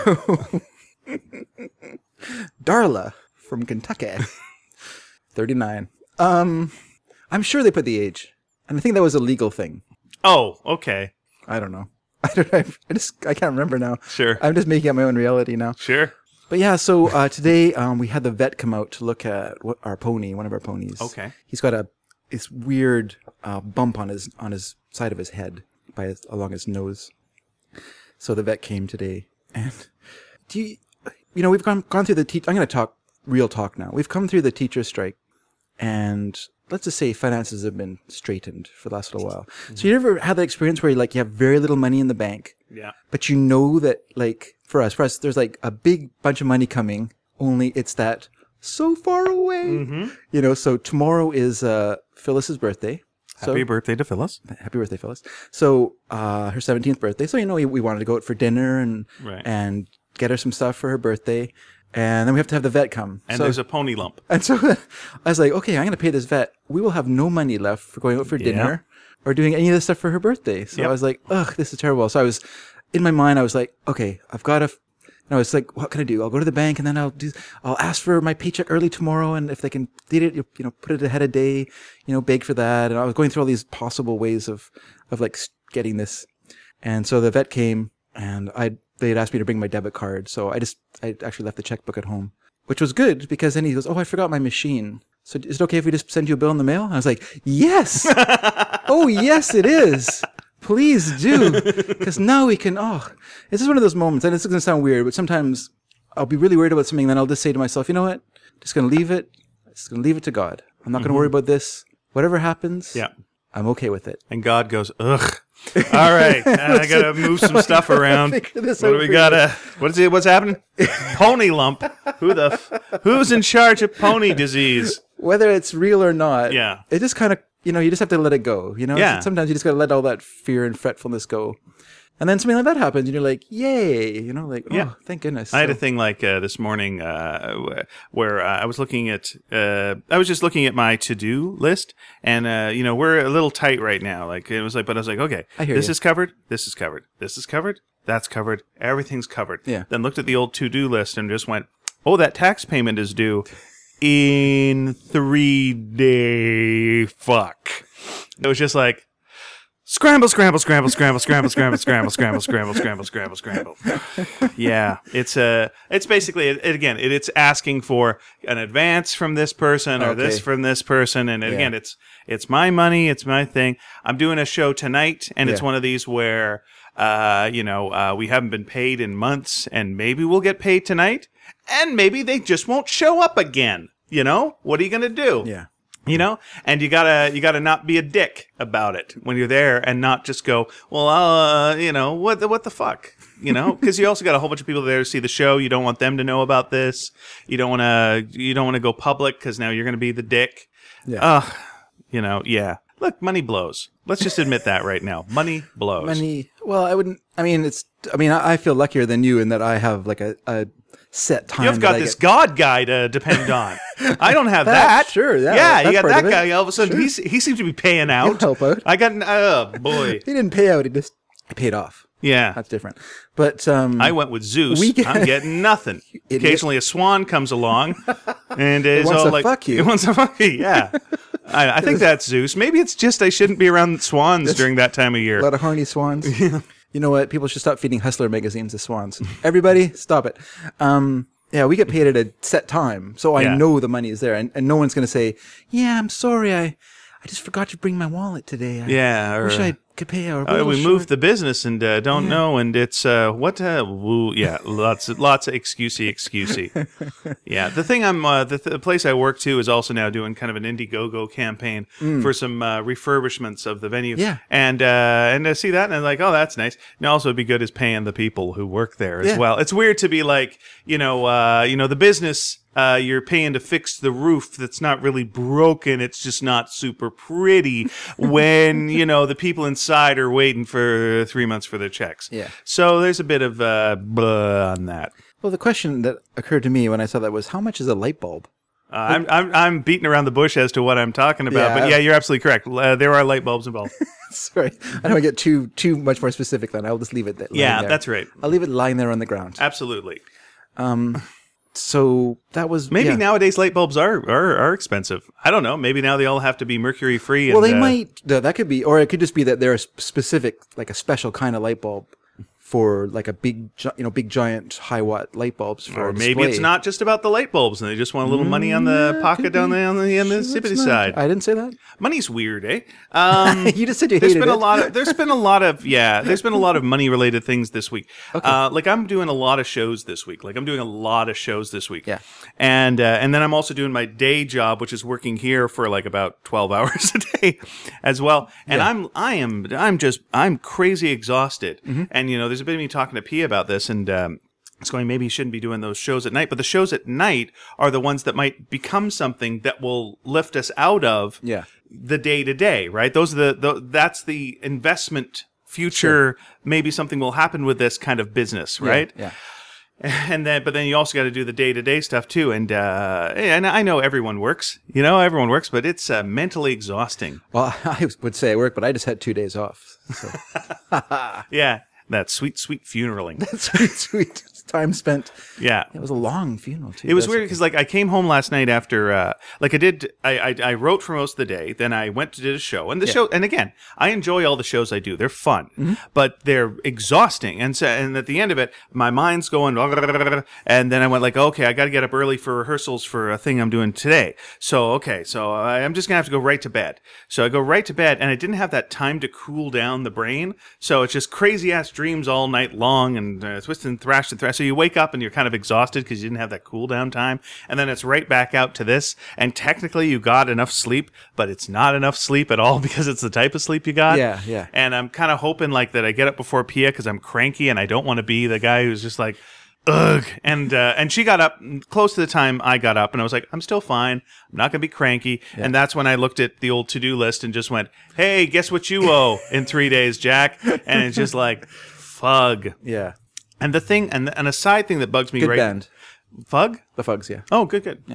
Speaker 1: Darla from Kentucky, thirty-nine. Um, I'm sure they put the age, and I think that was a legal thing.
Speaker 2: Oh, okay.
Speaker 1: I don't know. I don't. I just. I can't remember now.
Speaker 2: Sure.
Speaker 1: I'm just making up my own reality now.
Speaker 2: Sure.
Speaker 1: But yeah, so uh, today um, we had the vet come out to look at what, our pony, one of our ponies.
Speaker 2: Okay.
Speaker 1: He's got a this weird uh, bump on his on his side of his head, by his, along his nose. So the vet came today, and do you, you know, we've gone gone through the te- I'm going to talk real talk now. We've come through the teacher strike, and let's just say finances have been straightened for the last little while. Mm-hmm. So you ever had that experience where you like you have very little money in the bank,
Speaker 2: Yeah.
Speaker 1: but you know that like for us, for us, there's like a big bunch of money coming. Only it's that so far away,
Speaker 2: Mm-hmm.
Speaker 1: you know. So tomorrow is uh, Phyllis's birthday. So,
Speaker 2: Happy birthday to Phyllis.
Speaker 1: Happy birthday, Phyllis. So, uh, her seventeenth birthday. So, you know, we, we wanted to go out for dinner and,
Speaker 2: Right.
Speaker 1: and get her some stuff for her birthday. And then we have to have the vet come.
Speaker 2: And
Speaker 1: so,
Speaker 2: there's a pony lump.
Speaker 1: and so I was like, okay, I'm going to pay this vet. We will have no money left for going out for dinner or doing any of this stuff for her birthday. So
Speaker 2: Yep.
Speaker 1: I was like, ugh, this is terrible. So I was, in my mind, I was like, okay, I've got to, f- and I was like, what can I do? I'll go to the bank and then I'll do, I'll ask for my paycheck early tomorrow. And if they can date it, you know, put it ahead a day, you know, beg for that. And I was going through all these possible ways of, of like s- getting this. And so the vet came and I, they had asked me to bring my debit card. So I just, I actually left the checkbook at home, which was good because then he goes, oh, I forgot my machine. So is it okay if we just send you a bill in the mail? And I was like, yes. Oh, yes, it is. Please do. Because now we can, oh, it's just one of those moments. And it's going to sound weird, but sometimes I'll be really worried about something. Then I'll just say to myself, you know what? Just going to leave it. Just going to leave it to God. I'm not going to worry about this. Whatever happens,
Speaker 2: Yeah.
Speaker 1: I'm okay with it.
Speaker 2: And God goes, ugh. All right. I got to move some stuff around.
Speaker 1: Figure this
Speaker 2: What
Speaker 1: out
Speaker 2: do we
Speaker 1: for
Speaker 2: got
Speaker 1: you.
Speaker 2: to, what is it? What's happening? Pony lump. Who the, f- who's in charge of pony disease?
Speaker 1: Whether it's real or not,
Speaker 2: Yeah.
Speaker 1: it just kind of, you know, you just have to let it go. You know,
Speaker 2: Yeah.
Speaker 1: sometimes you just got to let all that fear and fretfulness go. And then something like that happens, and you're like, yay, you know, like, oh,
Speaker 2: Yeah.
Speaker 1: thank goodness.
Speaker 2: I had a
Speaker 1: So-
Speaker 2: thing like uh, this morning uh, where uh, I was looking at, uh, I was just looking at my to-do list, and uh, you know we're a little tight right now. Like it was like, but I was like, okay,
Speaker 1: I hear
Speaker 2: this
Speaker 1: you.
Speaker 2: is covered, this is covered, this is covered, that's covered, everything's covered.
Speaker 1: Yeah.
Speaker 2: Then looked at the old to-do list and just went, oh, that tax payment is due in three day. Fuck. It was just like. Scramble, scramble, scramble, scramble, scramble, scramble, scramble, scramble, scramble, scramble, scramble, scramble. Yeah, it's a. It's basically it, again. It, it's asking for an advance from this person or this
Speaker 1: Okay.
Speaker 2: from this person, and again, it's it's my money, it's my thing. I'm doing a show tonight, and it's
Speaker 1: Yeah.
Speaker 2: one of these where, uh, you know, uh, we haven't been paid in months, and maybe we'll get paid tonight, and maybe they just won't show up again. You know, what are you going to do?
Speaker 1: Yeah.
Speaker 2: You know, and you gotta you gotta not be a dick about it when you're there, and not just go, well, uh, you know, what the, what the fuck, you know, because you also got a whole bunch of people there to see the show. You don't want them to know about this. You don't want to you don't want to go public because now you're going to be the dick.
Speaker 1: Yeah.
Speaker 2: Ugh, you know, yeah. Look, money blows. Let's just admit that right now. Money blows.
Speaker 1: Money. Well, I wouldn't. I mean, it's. I mean, I, I feel luckier than you in that I have like a, a set time.
Speaker 2: You've got
Speaker 1: that I
Speaker 2: this
Speaker 1: get.
Speaker 2: God guy to depend on. I don't have
Speaker 1: That,
Speaker 2: that.
Speaker 1: sure, yeah,
Speaker 2: yeah.
Speaker 1: that's
Speaker 2: You got
Speaker 1: part
Speaker 2: that
Speaker 1: of it.
Speaker 2: guy. All of a sudden,
Speaker 1: Sure.
Speaker 2: he's, he seems to be paying out.
Speaker 1: help out.
Speaker 2: I got. Oh boy.
Speaker 1: He didn't pay out. He just he paid off.
Speaker 2: Yeah.
Speaker 1: That's different. But um,
Speaker 2: I went with Zeus.
Speaker 1: We get-
Speaker 2: I'm getting nothing.
Speaker 1: idiot.
Speaker 2: Occasionally, a swan comes along, and is
Speaker 1: wants
Speaker 2: all
Speaker 1: to
Speaker 2: like,
Speaker 1: fuck you.
Speaker 2: It wants to fuck you. Yeah. I, I think that's Zeus. Maybe it's just I shouldn't be around swans during that time of year.
Speaker 1: a lot of horny swans. You know what? People should stop feeding Hustler magazines to swans. Everybody, stop it. Um, yeah, we get paid at a set time, so I
Speaker 2: Yeah.
Speaker 1: know the money is there, and, and no one's going to say, "Yeah, I'm sorry, I, I just forgot to bring my wallet today. I
Speaker 2: Yeah, or,
Speaker 1: wish I could pay." Or
Speaker 2: Uh, we moved the business and uh, don't know, and it's uh, what? Uh, woo, yeah, lots, of, lots of excusey, excusey. Yeah, the thing I'm, uh, the, th- the place I work to is also now doing kind of an Indiegogo campaign for some uh, refurbishments of the venue.
Speaker 1: Yeah.
Speaker 2: and uh, and I see that and I'm like, oh, that's nice. And also, it'd be good as paying the people who work there as
Speaker 1: Yeah.
Speaker 2: well. It's weird to be like, you know, uh, you know, the business. Uh, you're paying to fix the roof that's not really broken. It's just not super pretty when, you know, the people inside are waiting for three months for their checks.
Speaker 1: Yeah.
Speaker 2: So there's a bit of uh, blah on that.
Speaker 1: Well, the question that occurred to me when I saw that was, how much is a light bulb?
Speaker 2: Uh, I'm, I'm I'm beating around the bush as to what I'm talking about,
Speaker 1: Yeah.
Speaker 2: but yeah, you're absolutely correct. Uh, there are light bulbs involved.
Speaker 1: Sorry, I don't want to get too too much more specific. Then I'll just leave it there. lying
Speaker 2: Yeah,
Speaker 1: there.
Speaker 2: that's right.
Speaker 1: I'll leave it lying there on the ground.
Speaker 2: Absolutely.
Speaker 1: So that was
Speaker 2: Maybe
Speaker 1: yeah.
Speaker 2: nowadays light bulbs are, are are expensive. I don't know. Maybe now they all have to be mercury free.
Speaker 1: Well,
Speaker 2: and,
Speaker 1: they
Speaker 2: uh,
Speaker 1: might. no, That could be, or it could just be that they're a sp- specific, like a special kind of light bulb for like a big, gi- you know, big giant high watt light bulbs for.
Speaker 2: Or
Speaker 1: a
Speaker 2: maybe
Speaker 1: display.
Speaker 2: it's not just about the light bulbs, and they just want a little money on the
Speaker 1: Yeah,
Speaker 2: pocket
Speaker 1: could
Speaker 2: down
Speaker 1: be.
Speaker 2: the on the on the
Speaker 1: Sure,
Speaker 2: sippity
Speaker 1: it's not.
Speaker 2: side.
Speaker 1: I didn't say that.
Speaker 2: Money's weird, eh? Um,
Speaker 1: You just said you
Speaker 2: there's
Speaker 1: hated
Speaker 2: been a
Speaker 1: it.
Speaker 2: lot of there's been a lot of yeah there's been a lot of money related things this week. Uh, like I'm doing a lot of shows this week. Like I'm doing a lot of shows this week.
Speaker 1: Yeah.
Speaker 2: And uh, and then I'm also doing my day job, which is working here for like about twelve hours a day, as well. And
Speaker 1: Yeah.
Speaker 2: I'm I am I'm just I'm crazy exhausted.
Speaker 1: Mm-hmm.
Speaker 2: And you know, there's a bit of me talking to P about this, and um, it's going, maybe you shouldn't be doing those shows at night. But the shows at night are the ones that might become something that will lift us out of
Speaker 1: Yeah.
Speaker 2: the day to day, right? Those are the, the that's the investment future. Maybe something will happen with this kind of business, right?
Speaker 1: Yeah.
Speaker 2: And then, but then you also got to do the day to day stuff too. And uh, and I know everyone works, you know, everyone works, but it's uh, mentally exhausting.
Speaker 1: Well, I would say I work, but I just had two days off. So
Speaker 2: Yeah, that sweet, sweet funeraling.
Speaker 1: sweet, sweet time spent.
Speaker 2: Yeah.
Speaker 1: It was a long funeral too.
Speaker 2: It was
Speaker 1: That's
Speaker 2: weird
Speaker 1: okay.
Speaker 2: because, like, I came home last night after, uh, like, I did, I, I, I wrote for most of the day. Then I went to did a show, and the show, and again, I enjoy all the shows I do. They're fun,
Speaker 1: Mm-hmm.
Speaker 2: but they're exhausting. And so, and at the end of it, my mind's going, and then I went like, okay, I got to get up early for rehearsals for a thing I'm doing today. So, okay, so I- I'm just gonna have to go right to bed. So I go right to bed, and I didn't have that time to cool down the brain. So it's just crazy ass dreams all night long, and uh, twist and thrash and thrash. So you wake up and you're kind of exhausted because you didn't have that cool down time, and then it's right back out to this. And technically, you got enough sleep, but it's not enough sleep at all because it's the type of sleep you got.
Speaker 1: Yeah, yeah.
Speaker 2: And I'm kind of hoping like that I get up before Pia because I'm cranky and I don't want to be the guy who's just like, ugh. And uh, and she got up close to the time I got up, and I was like, I'm still fine. I'm not gonna be cranky. And that's when I looked at the old to do list and just went, hey, guess what you owe in three days, Jack? And it's just like, fug.
Speaker 1: Yeah.
Speaker 2: And the thing, and and a side thing that bugs me,
Speaker 1: Good
Speaker 2: right?
Speaker 1: band.
Speaker 2: Fug?
Speaker 1: The Fugs, yeah.
Speaker 2: Oh, good, good.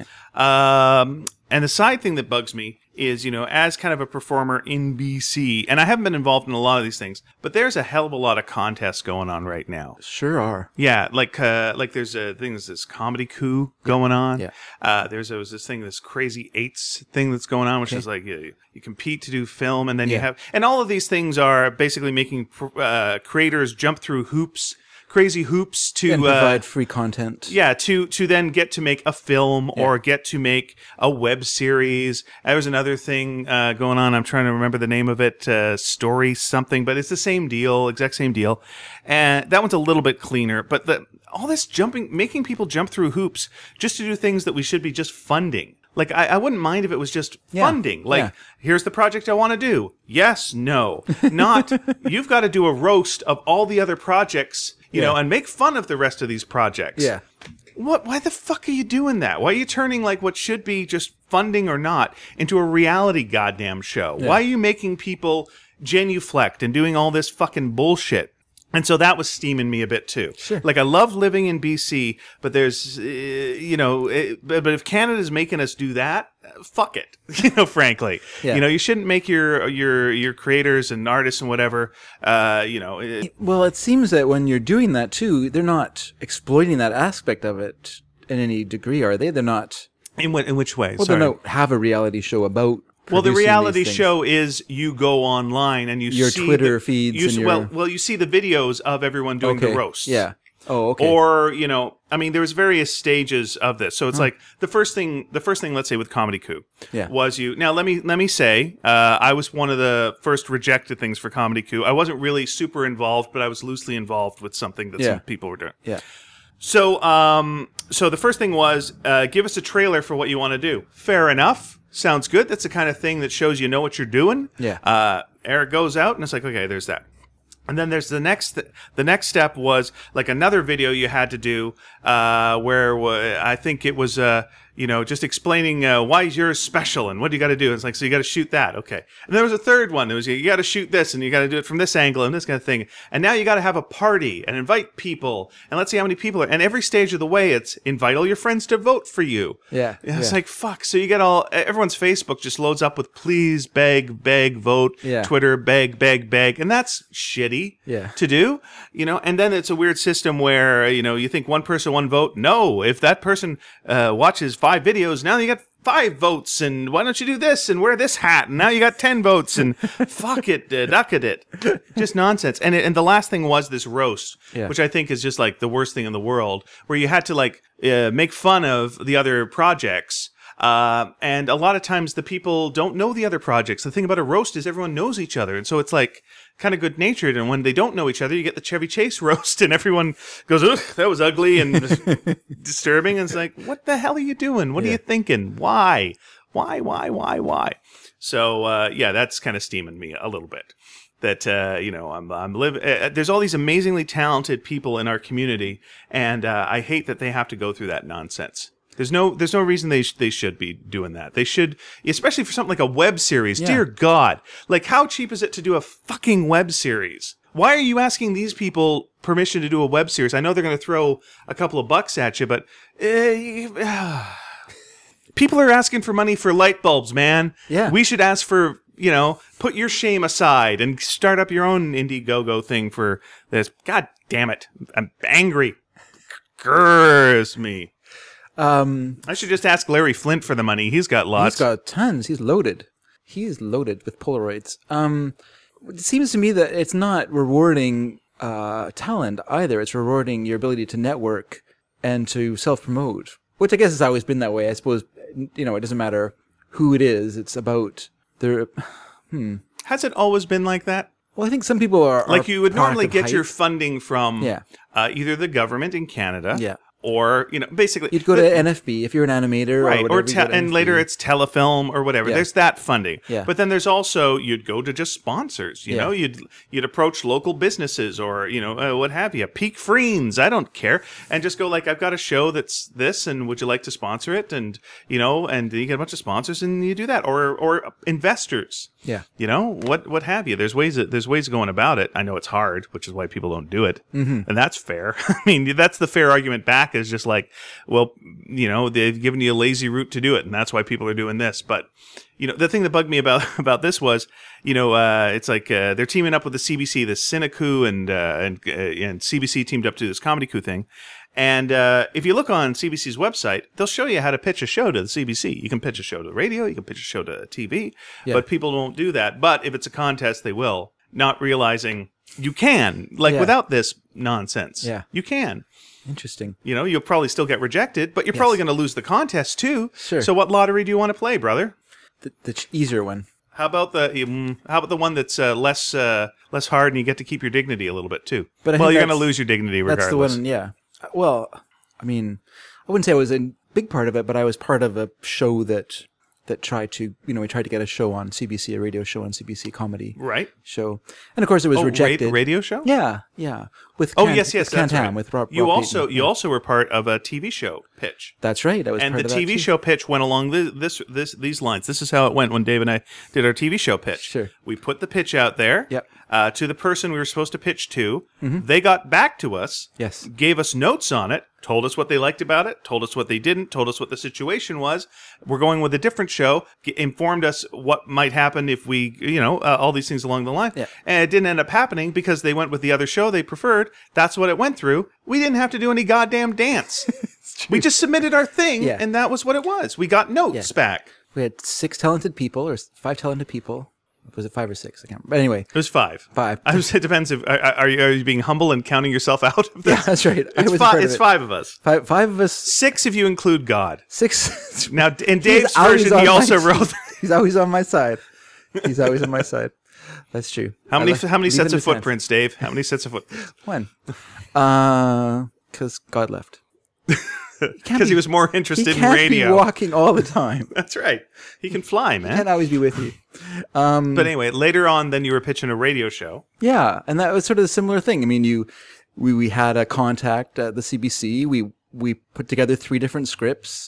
Speaker 2: Um, and the side thing that bugs me is, you know, as kind of a performer in B C, and I haven't been involved in a lot of these things, but there's a hell of a lot of contests going on right now.
Speaker 1: Sure are.
Speaker 2: Yeah, like uh, like there's a thing, there's this comedy coup going on.
Speaker 1: Yeah.
Speaker 2: Uh, there's there was this thing, this crazy eights thing that's going on, which is like you, you compete to do film, and then you
Speaker 1: Yeah.
Speaker 2: have, and all of these things are basically making uh, creators jump through hoops, crazy hoops to
Speaker 1: And
Speaker 2: uh,
Speaker 1: provide free content.
Speaker 2: yeah, to to then get to make a film or get to make a web series. There was another thing uh, going on. I'm trying to remember the name of it. Uh, story something, but it's the same deal, exact same deal. And that one's a little bit cleaner. But the all this jumping, making people jump through hoops just to do things that we should be just funding. Like, I, I wouldn't mind if it was just
Speaker 1: Yeah.
Speaker 2: funding. Like,
Speaker 1: Yeah.
Speaker 2: here's the project I want to do. Yes, no. Not, you've got to do a roast of all the other projects, you
Speaker 1: Yeah.
Speaker 2: know, and make fun of the rest of these projects.
Speaker 1: Yeah.
Speaker 2: What? Why the fuck are you doing that? Why are you turning, like, what should be just funding or not into a reality goddamn show? Why are you making people genuflect and doing all this fucking bullshit? And so that was steaming me a bit too.
Speaker 1: Sure.
Speaker 2: Like, I love living in B C, but there's, uh, you know, it, but, but if Canada's making us do that, uh, fuck it. You know, frankly,
Speaker 1: Yeah.
Speaker 2: you know, you shouldn't make your your your creators and artists and whatever. Uh, you know, it,
Speaker 1: Well, it seems that when you're doing that too, they're not exploiting that aspect of it in any degree, are they? They're not.
Speaker 2: in what in which way?
Speaker 1: Well,
Speaker 2: Sorry.
Speaker 1: they don't have a reality show about.
Speaker 2: Well, the
Speaker 1: producing
Speaker 2: reality
Speaker 1: these things.
Speaker 2: show is you go online and you
Speaker 1: Your
Speaker 2: see
Speaker 1: Twitter
Speaker 2: the,
Speaker 1: feeds
Speaker 2: You,
Speaker 1: and
Speaker 2: s-
Speaker 1: your-
Speaker 2: well, well, you see the videos of everyone doing
Speaker 1: Okay.
Speaker 2: the roasts.
Speaker 1: Yeah. Oh, okay.
Speaker 2: Or, you know, I mean, there's various stages of this. So it's like the first thing, the first thing, let's say with Comedy Coup,
Speaker 1: Yeah.
Speaker 2: was you. Now, let me let me say, uh, I was one of the first rejected things for Comedy Coup. I wasn't really super involved, but I was loosely involved with something that
Speaker 1: Yeah.
Speaker 2: some people were doing.
Speaker 1: yeah.
Speaker 2: So, um, so the first thing was, uh, give us a trailer for what you want to do. Fair enough. Sounds good. That's the kind of thing that shows you know what you're doing.
Speaker 1: Yeah.
Speaker 2: Uh, Eric goes out and it's like, okay, there's that. And then there's the next, the next step was like another video you had to do, uh, where uh, I think it was, uh, you know, just explaining, uh, why is yours special and what do you got to do? It's like, so you got to shoot that. Okay. And there was a third one. It was, you got to shoot this and you got to do it from this angle and this kind of thing. And now you got to have a party and invite people and let's see how many people are. And every stage of the way, it's invite all your friends to vote for you.
Speaker 1: Yeah,
Speaker 2: And it's
Speaker 1: yeah.
Speaker 2: like, fuck. So you get all, everyone's Facebook just loads up with please, beg, beg, vote.
Speaker 1: Yeah.
Speaker 2: Twitter, beg, beg, beg. And that's shitty
Speaker 1: Yeah.
Speaker 2: to do, you know, and then it's a weird system where, you know, you think one person, one vote. No, if that person uh, watches five videos, now you got five votes, and why don't you do this and wear this hat, and now you got ten votes, and fuck it, uh, duck it, it. Just nonsense. And it, and the last thing was this roast,
Speaker 1: Yeah.
Speaker 2: which I think is just like the worst thing in the world, where you had to like uh, make fun of the other projects. Uh, and a lot of times the people don't know the other projects. The thing about a roast is everyone knows each other. And so it's like kind of good natured. And when they don't know each other, you get the Chevy Chase roast and everyone goes, ugh, that was ugly and disturbing. And it's like, what the hell are you doing? What are
Speaker 1: Yeah.
Speaker 2: you thinking? Why? Why, why, why, why? So, uh, yeah, that's kind of steaming me a little bit. That, uh, you know, I'm, I'm live. Uh, there's all these amazingly talented people in our community. And, uh, I hate that they have to go through that nonsense. There's no, there's no reason they sh- they should be doing that. They should, especially for something like a web series.
Speaker 1: Yeah.
Speaker 2: Dear God, like how cheap is it to do a fucking web series? Why are you asking these people permission to do a web series? I know they're going to throw a couple of bucks at you, but uh, people are asking for money for light bulbs, man.
Speaker 1: Yeah.
Speaker 2: We should ask for, you know, put your shame aside and start up your own Indiegogo thing for this. God damn it, I'm angry. Curse me.
Speaker 1: Um,
Speaker 2: I should just ask Larry Flint for the money. He's got lots.
Speaker 1: he's got tons. He's loaded. He's loaded with Polaroids. Um, it seems to me that it's not rewarding uh, talent either. It's rewarding your ability to network and to self-promote, which I guess has always been that way. I suppose, you know, it doesn't matter who it is. It's about their...
Speaker 2: Has it always been like that?
Speaker 1: Well, I think some people are...
Speaker 2: Like
Speaker 1: are
Speaker 2: you would
Speaker 1: product
Speaker 2: normally
Speaker 1: of
Speaker 2: get your
Speaker 1: hype.
Speaker 2: funding from
Speaker 1: Yeah.
Speaker 2: uh, either the government in Canada
Speaker 1: Yeah.
Speaker 2: or, you know, basically...
Speaker 1: You'd go
Speaker 2: the-
Speaker 1: to N F B if you're an animator,
Speaker 2: Right,
Speaker 1: or
Speaker 2: or
Speaker 1: whatever. you
Speaker 2: te-
Speaker 1: go to
Speaker 2: and
Speaker 1: N F B.
Speaker 2: later it's telefilm or whatever.
Speaker 1: Yeah.
Speaker 2: There's that funding.
Speaker 1: Yeah.
Speaker 2: But then there's also you'd go to just sponsors. You
Speaker 1: Yeah.
Speaker 2: know, you'd you'd approach local businesses or you know uh, what have you, Peak Freens. I don't care, and just go like, I've got a show that's this, and would you like to sponsor it? And you know, and you get a bunch of sponsors, and you do that, or or investors.
Speaker 1: Yeah.
Speaker 2: You know what? What have you? There's ways. That, there's ways of going about it. I know it's hard, which is why people don't do it, mm-hmm. and that's fair. I mean, that's the fair argument back. Is just like, well, you know, they've given you a lazy route to do it, and that's why people are doing this. But you know, the thing that bugged me about about this was, you know, uh, it's like uh, they're teaming up with the C B C, the Cinecoup, and uh, and uh, and C B C teamed up to do this Comedy Coup thing. And uh, if you look on C B C's website, they'll show you how to pitch a show to the C B C. You can pitch a show to the radio, you can pitch a show to T V,
Speaker 1: Yeah.
Speaker 2: but people don't do that. But if it's a contest, they will, not realizing you can, like
Speaker 1: Yeah.
Speaker 2: without this nonsense.
Speaker 1: Yeah.
Speaker 2: You can.
Speaker 1: Interesting.
Speaker 2: You know, you'll probably still get rejected, but you're probably going to lose the contest too.
Speaker 1: Sure.
Speaker 2: So what lottery do you want to play, brother?
Speaker 1: The, the ch- easier one.
Speaker 2: How about the um, how about the one that's uh, less uh, less hard and you get to keep your dignity a little bit too?
Speaker 1: But I
Speaker 2: well,
Speaker 1: think
Speaker 2: you're going to
Speaker 1: that's-
Speaker 2: lose your dignity regardless.
Speaker 1: That's the one, yeah. Well, I mean, I wouldn't say I was in, big part of it, but I was part of a show that that tried to, you know, we tried to get a show on C B C, a radio show on C B C, comedy
Speaker 2: Right.
Speaker 1: show, and of course it was
Speaker 2: Oh, ra-
Speaker 1: rejected.
Speaker 2: radio show?
Speaker 1: Yeah, yeah. With
Speaker 2: Oh
Speaker 1: Can-
Speaker 2: yes, yes,
Speaker 1: with
Speaker 2: that's
Speaker 1: Can-Tam,
Speaker 2: right.
Speaker 1: with Rob.
Speaker 2: you
Speaker 1: Rob
Speaker 2: also
Speaker 1: Payton,
Speaker 2: you
Speaker 1: yeah.
Speaker 2: also were part of a T V show pitch.
Speaker 1: That's right. I was
Speaker 2: And
Speaker 1: part
Speaker 2: the
Speaker 1: of that
Speaker 2: T V
Speaker 1: too.
Speaker 2: show pitch went along this, this this these lines. This is how it went when Dave and I did our T V show pitch.
Speaker 1: Sure.
Speaker 2: We put the pitch out there
Speaker 1: Yep.
Speaker 2: uh, to the person we were supposed to pitch to. They got back to us,
Speaker 1: Yes.
Speaker 2: gave us notes on it, told us what they liked about it, told us what they didn't, told us what the situation was. We're going with a different show, g- informed us what might happen if we, you know, uh, all these things along the line.
Speaker 1: Yeah.
Speaker 2: And it didn't end up happening because they went with the other show they preferred. That's what it went through. We didn't have to do any goddamn dance. We just submitted our thing,
Speaker 1: Yeah.
Speaker 2: and that was what it was. We got notes
Speaker 1: Yeah.
Speaker 2: back.
Speaker 1: We had six talented people, or five talented people. Was it five or six? I can't remember. But anyway,
Speaker 2: It was five.
Speaker 1: five.
Speaker 2: I was, it depends if are, are, you, are you being humble and counting yourself out of this?
Speaker 1: Yeah, that's right. I
Speaker 2: It's,
Speaker 1: was a
Speaker 2: fi-
Speaker 1: part of
Speaker 2: it's
Speaker 1: it.
Speaker 2: five of us.
Speaker 1: Five, five of us.
Speaker 2: Six if you include God.
Speaker 1: Six.
Speaker 2: Now, in
Speaker 1: He's
Speaker 2: Dave's
Speaker 1: always
Speaker 2: version,
Speaker 1: on
Speaker 2: he
Speaker 1: my
Speaker 2: also
Speaker 1: team.
Speaker 2: wrote.
Speaker 1: He's always on my side. He's always on my side. That's true.
Speaker 2: How
Speaker 1: I
Speaker 2: many?
Speaker 1: left-
Speaker 2: How many
Speaker 1: leave
Speaker 2: sets
Speaker 1: it in
Speaker 2: of
Speaker 1: his hands.
Speaker 2: footprints, Dave? How many sets of footprints?
Speaker 1: When? Uh, because God left.
Speaker 2: Because he was more
Speaker 1: He
Speaker 2: interested in
Speaker 1: can't
Speaker 2: radio.
Speaker 1: be walking all the time.
Speaker 2: That's right. He can fly, man.
Speaker 1: Can't always be with you. Um,
Speaker 2: But anyway, later on, then you were pitching a radio show.
Speaker 1: Yeah, and that was sort of a similar thing. I mean, you, we we had a contact at the C B C. We we put together three different scripts,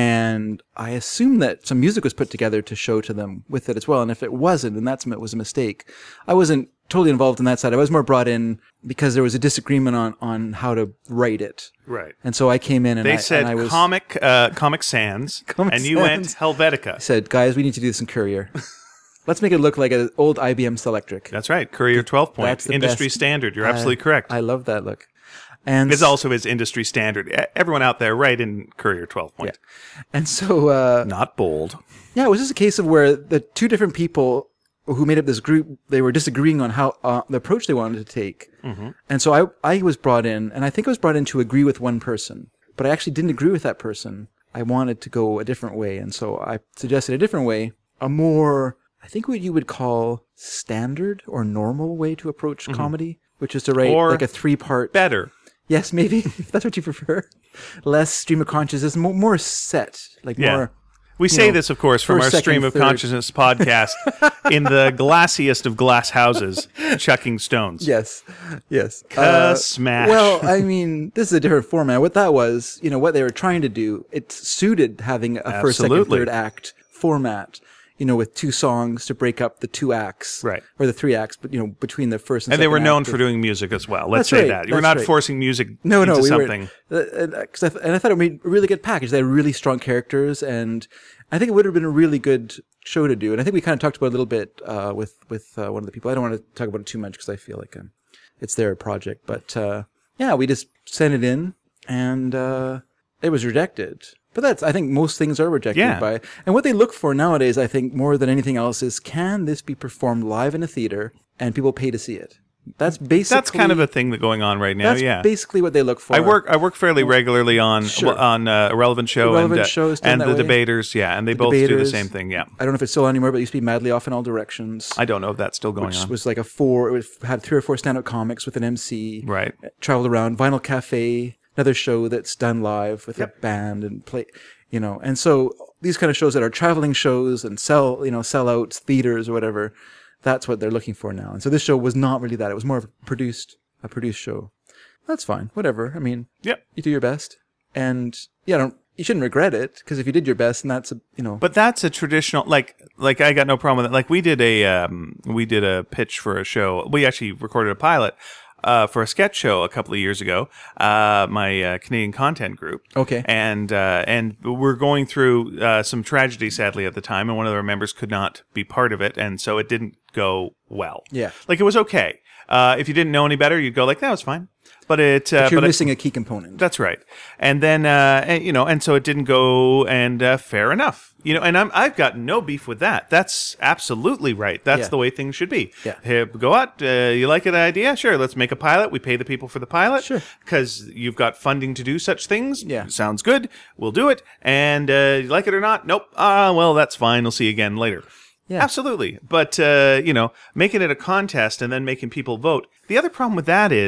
Speaker 1: and I assume that some music was put together to show to them with it as well. And if it wasn't, then that's it was a mistake. I wasn't totally involved in that side. I was more brought in because there was a disagreement on on how to write it.
Speaker 2: Right.
Speaker 1: And so I came in and
Speaker 2: They
Speaker 1: I,
Speaker 2: said
Speaker 1: and I was
Speaker 2: comic, uh, Comic Sans,
Speaker 1: Comic
Speaker 2: and you went
Speaker 1: Sans.
Speaker 2: Helvetica.
Speaker 1: said, guys, we need to do this in Courier. Let's make it look like an old I B M Selectric.
Speaker 2: That's right. Courier twelve point,
Speaker 1: That's the
Speaker 2: industry
Speaker 1: best.
Speaker 2: standard. You're
Speaker 1: I-
Speaker 2: absolutely correct.
Speaker 1: I love that look. And
Speaker 2: It's also his industry standard. E- Everyone out there, write in Courier twelve point.
Speaker 1: and so uh,
Speaker 2: Not bold.
Speaker 1: yeah, it was just a case of where the two different people who made up this group, they were disagreeing on how uh, the approach they wanted to take. Mm-hmm. And so I I was brought in, and I think I was brought in to agree with one person, but I actually didn't agree with that person. I wanted to go a different way, and so I suggested a different way, a more, I think what you would call standard or normal way to approach comedy, which is to write
Speaker 2: Or
Speaker 1: like a three-part.
Speaker 2: Better.
Speaker 1: Yes, maybe if that's what you prefer. Less stream of consciousness, more, more set, like
Speaker 2: Yeah.
Speaker 1: more.
Speaker 2: We
Speaker 1: you
Speaker 2: say
Speaker 1: know,
Speaker 2: this, of course, from
Speaker 1: first,
Speaker 2: our
Speaker 1: second,
Speaker 2: Stream of
Speaker 1: third.
Speaker 2: Consciousness podcast in the glassiest of glass houses, chucking stones.
Speaker 1: Yes, yes.
Speaker 2: Uh, smash.
Speaker 1: Well, I mean, this is a different format. What that was, you know, what they were trying to do, it suited having a first, second,
Speaker 2: Absolutely.
Speaker 1: third act format. You know, with two songs to break up the two acts,
Speaker 2: Right.
Speaker 1: or the three acts, but you know, between the first and,
Speaker 2: And they
Speaker 1: second
Speaker 2: were known
Speaker 1: act
Speaker 2: for
Speaker 1: of-
Speaker 2: doing music as well. Let's
Speaker 1: That's
Speaker 2: say
Speaker 1: right,
Speaker 2: that. You were
Speaker 1: that's
Speaker 2: not
Speaker 1: right.
Speaker 2: forcing music
Speaker 1: No,
Speaker 2: into
Speaker 1: no, we
Speaker 2: something.
Speaker 1: were, uh, uh, 'cause I th- and I thought it made a really good package. They had really strong characters, and I think it would have been a really good show to do. And I think we kind of talked about it a little bit uh, with with uh, one of the people. I don't want to talk about it too much because I feel like um, it's their project. But uh, yeah, we just sent it in, and uh, it was rejected. But that's, I think most things are rejected
Speaker 2: Yeah.
Speaker 1: by, and what they look for nowadays, I think more than anything else, is can this be performed live in a theater and people pay to see it? That's basically
Speaker 2: That's kind of a thing that going on right now.
Speaker 1: that's
Speaker 2: yeah.
Speaker 1: basically what they look for.
Speaker 2: I work. I work fairly regularly on
Speaker 1: Sure.
Speaker 2: on uh, Irrelevant Show
Speaker 1: Irrelevant
Speaker 2: and uh,
Speaker 1: Show is done
Speaker 2: and
Speaker 1: that
Speaker 2: the
Speaker 1: way.
Speaker 2: Debaters. Yeah, and they both do the
Speaker 1: Debaters.
Speaker 2: same thing. Yeah,
Speaker 1: I don't know if it's still on anymore, but it used to be Madly Off in All Directions.
Speaker 2: I don't know if that's still going
Speaker 1: which
Speaker 2: on.
Speaker 1: was like a four, it was, had three or four stand-up comics with an M C.
Speaker 2: Right.
Speaker 1: Traveled around. Vinyl Cafe, another show that's done live with
Speaker 2: Yep.
Speaker 1: a band and play, you know. And so these kind of shows that are traveling shows and sell, you know, sell out theaters or whatever, that's what they're looking for now. And so this show was not really that. It was more of a produced, a produced show. That's fine. Whatever. I mean,
Speaker 2: Yep.
Speaker 1: you do your best. And yeah, don't, you shouldn't regret it, because if you did your best, and that's a, you know.
Speaker 2: But that's a traditional, like, like I got no problem with it. Like we did a, um, we did a pitch for a show. We actually recorded a pilot uh, for a sketch show a couple of years ago. Uh, my uh, Canadian content group.
Speaker 1: Okay.
Speaker 2: And uh, and we're going through uh, some tragedy, sadly, at the time, and one of our members could not be part of it, and so it didn't go well.
Speaker 1: Yeah.
Speaker 2: Like it was okay. Uh, if you didn't know any better, you'd go like, that was fine. But it, uh,
Speaker 1: But you're
Speaker 2: but it-
Speaker 1: missing a key component.
Speaker 2: that's right. And then, uh, and, you know, and so it didn't go, and uh, fair enough. You know, and I'm, I've got no beef with that. That's absolutely right. That's
Speaker 1: Yeah.
Speaker 2: the way things should be.
Speaker 1: Yeah.
Speaker 2: Hey, go out. Uh, you like an idea? Sure. Let's make a pilot. We pay the people for the pilot.
Speaker 1: Sure.
Speaker 2: Because you've got funding to do such things.
Speaker 1: Yeah.
Speaker 2: Sounds good. We'll do it. And uh, you like it or not? Nope. Ah, well, that's fine. We'll see you again later.
Speaker 1: Yeah.
Speaker 2: Absolutely. But, uh, you know, making it a contest and then making people vote. The other problem with that is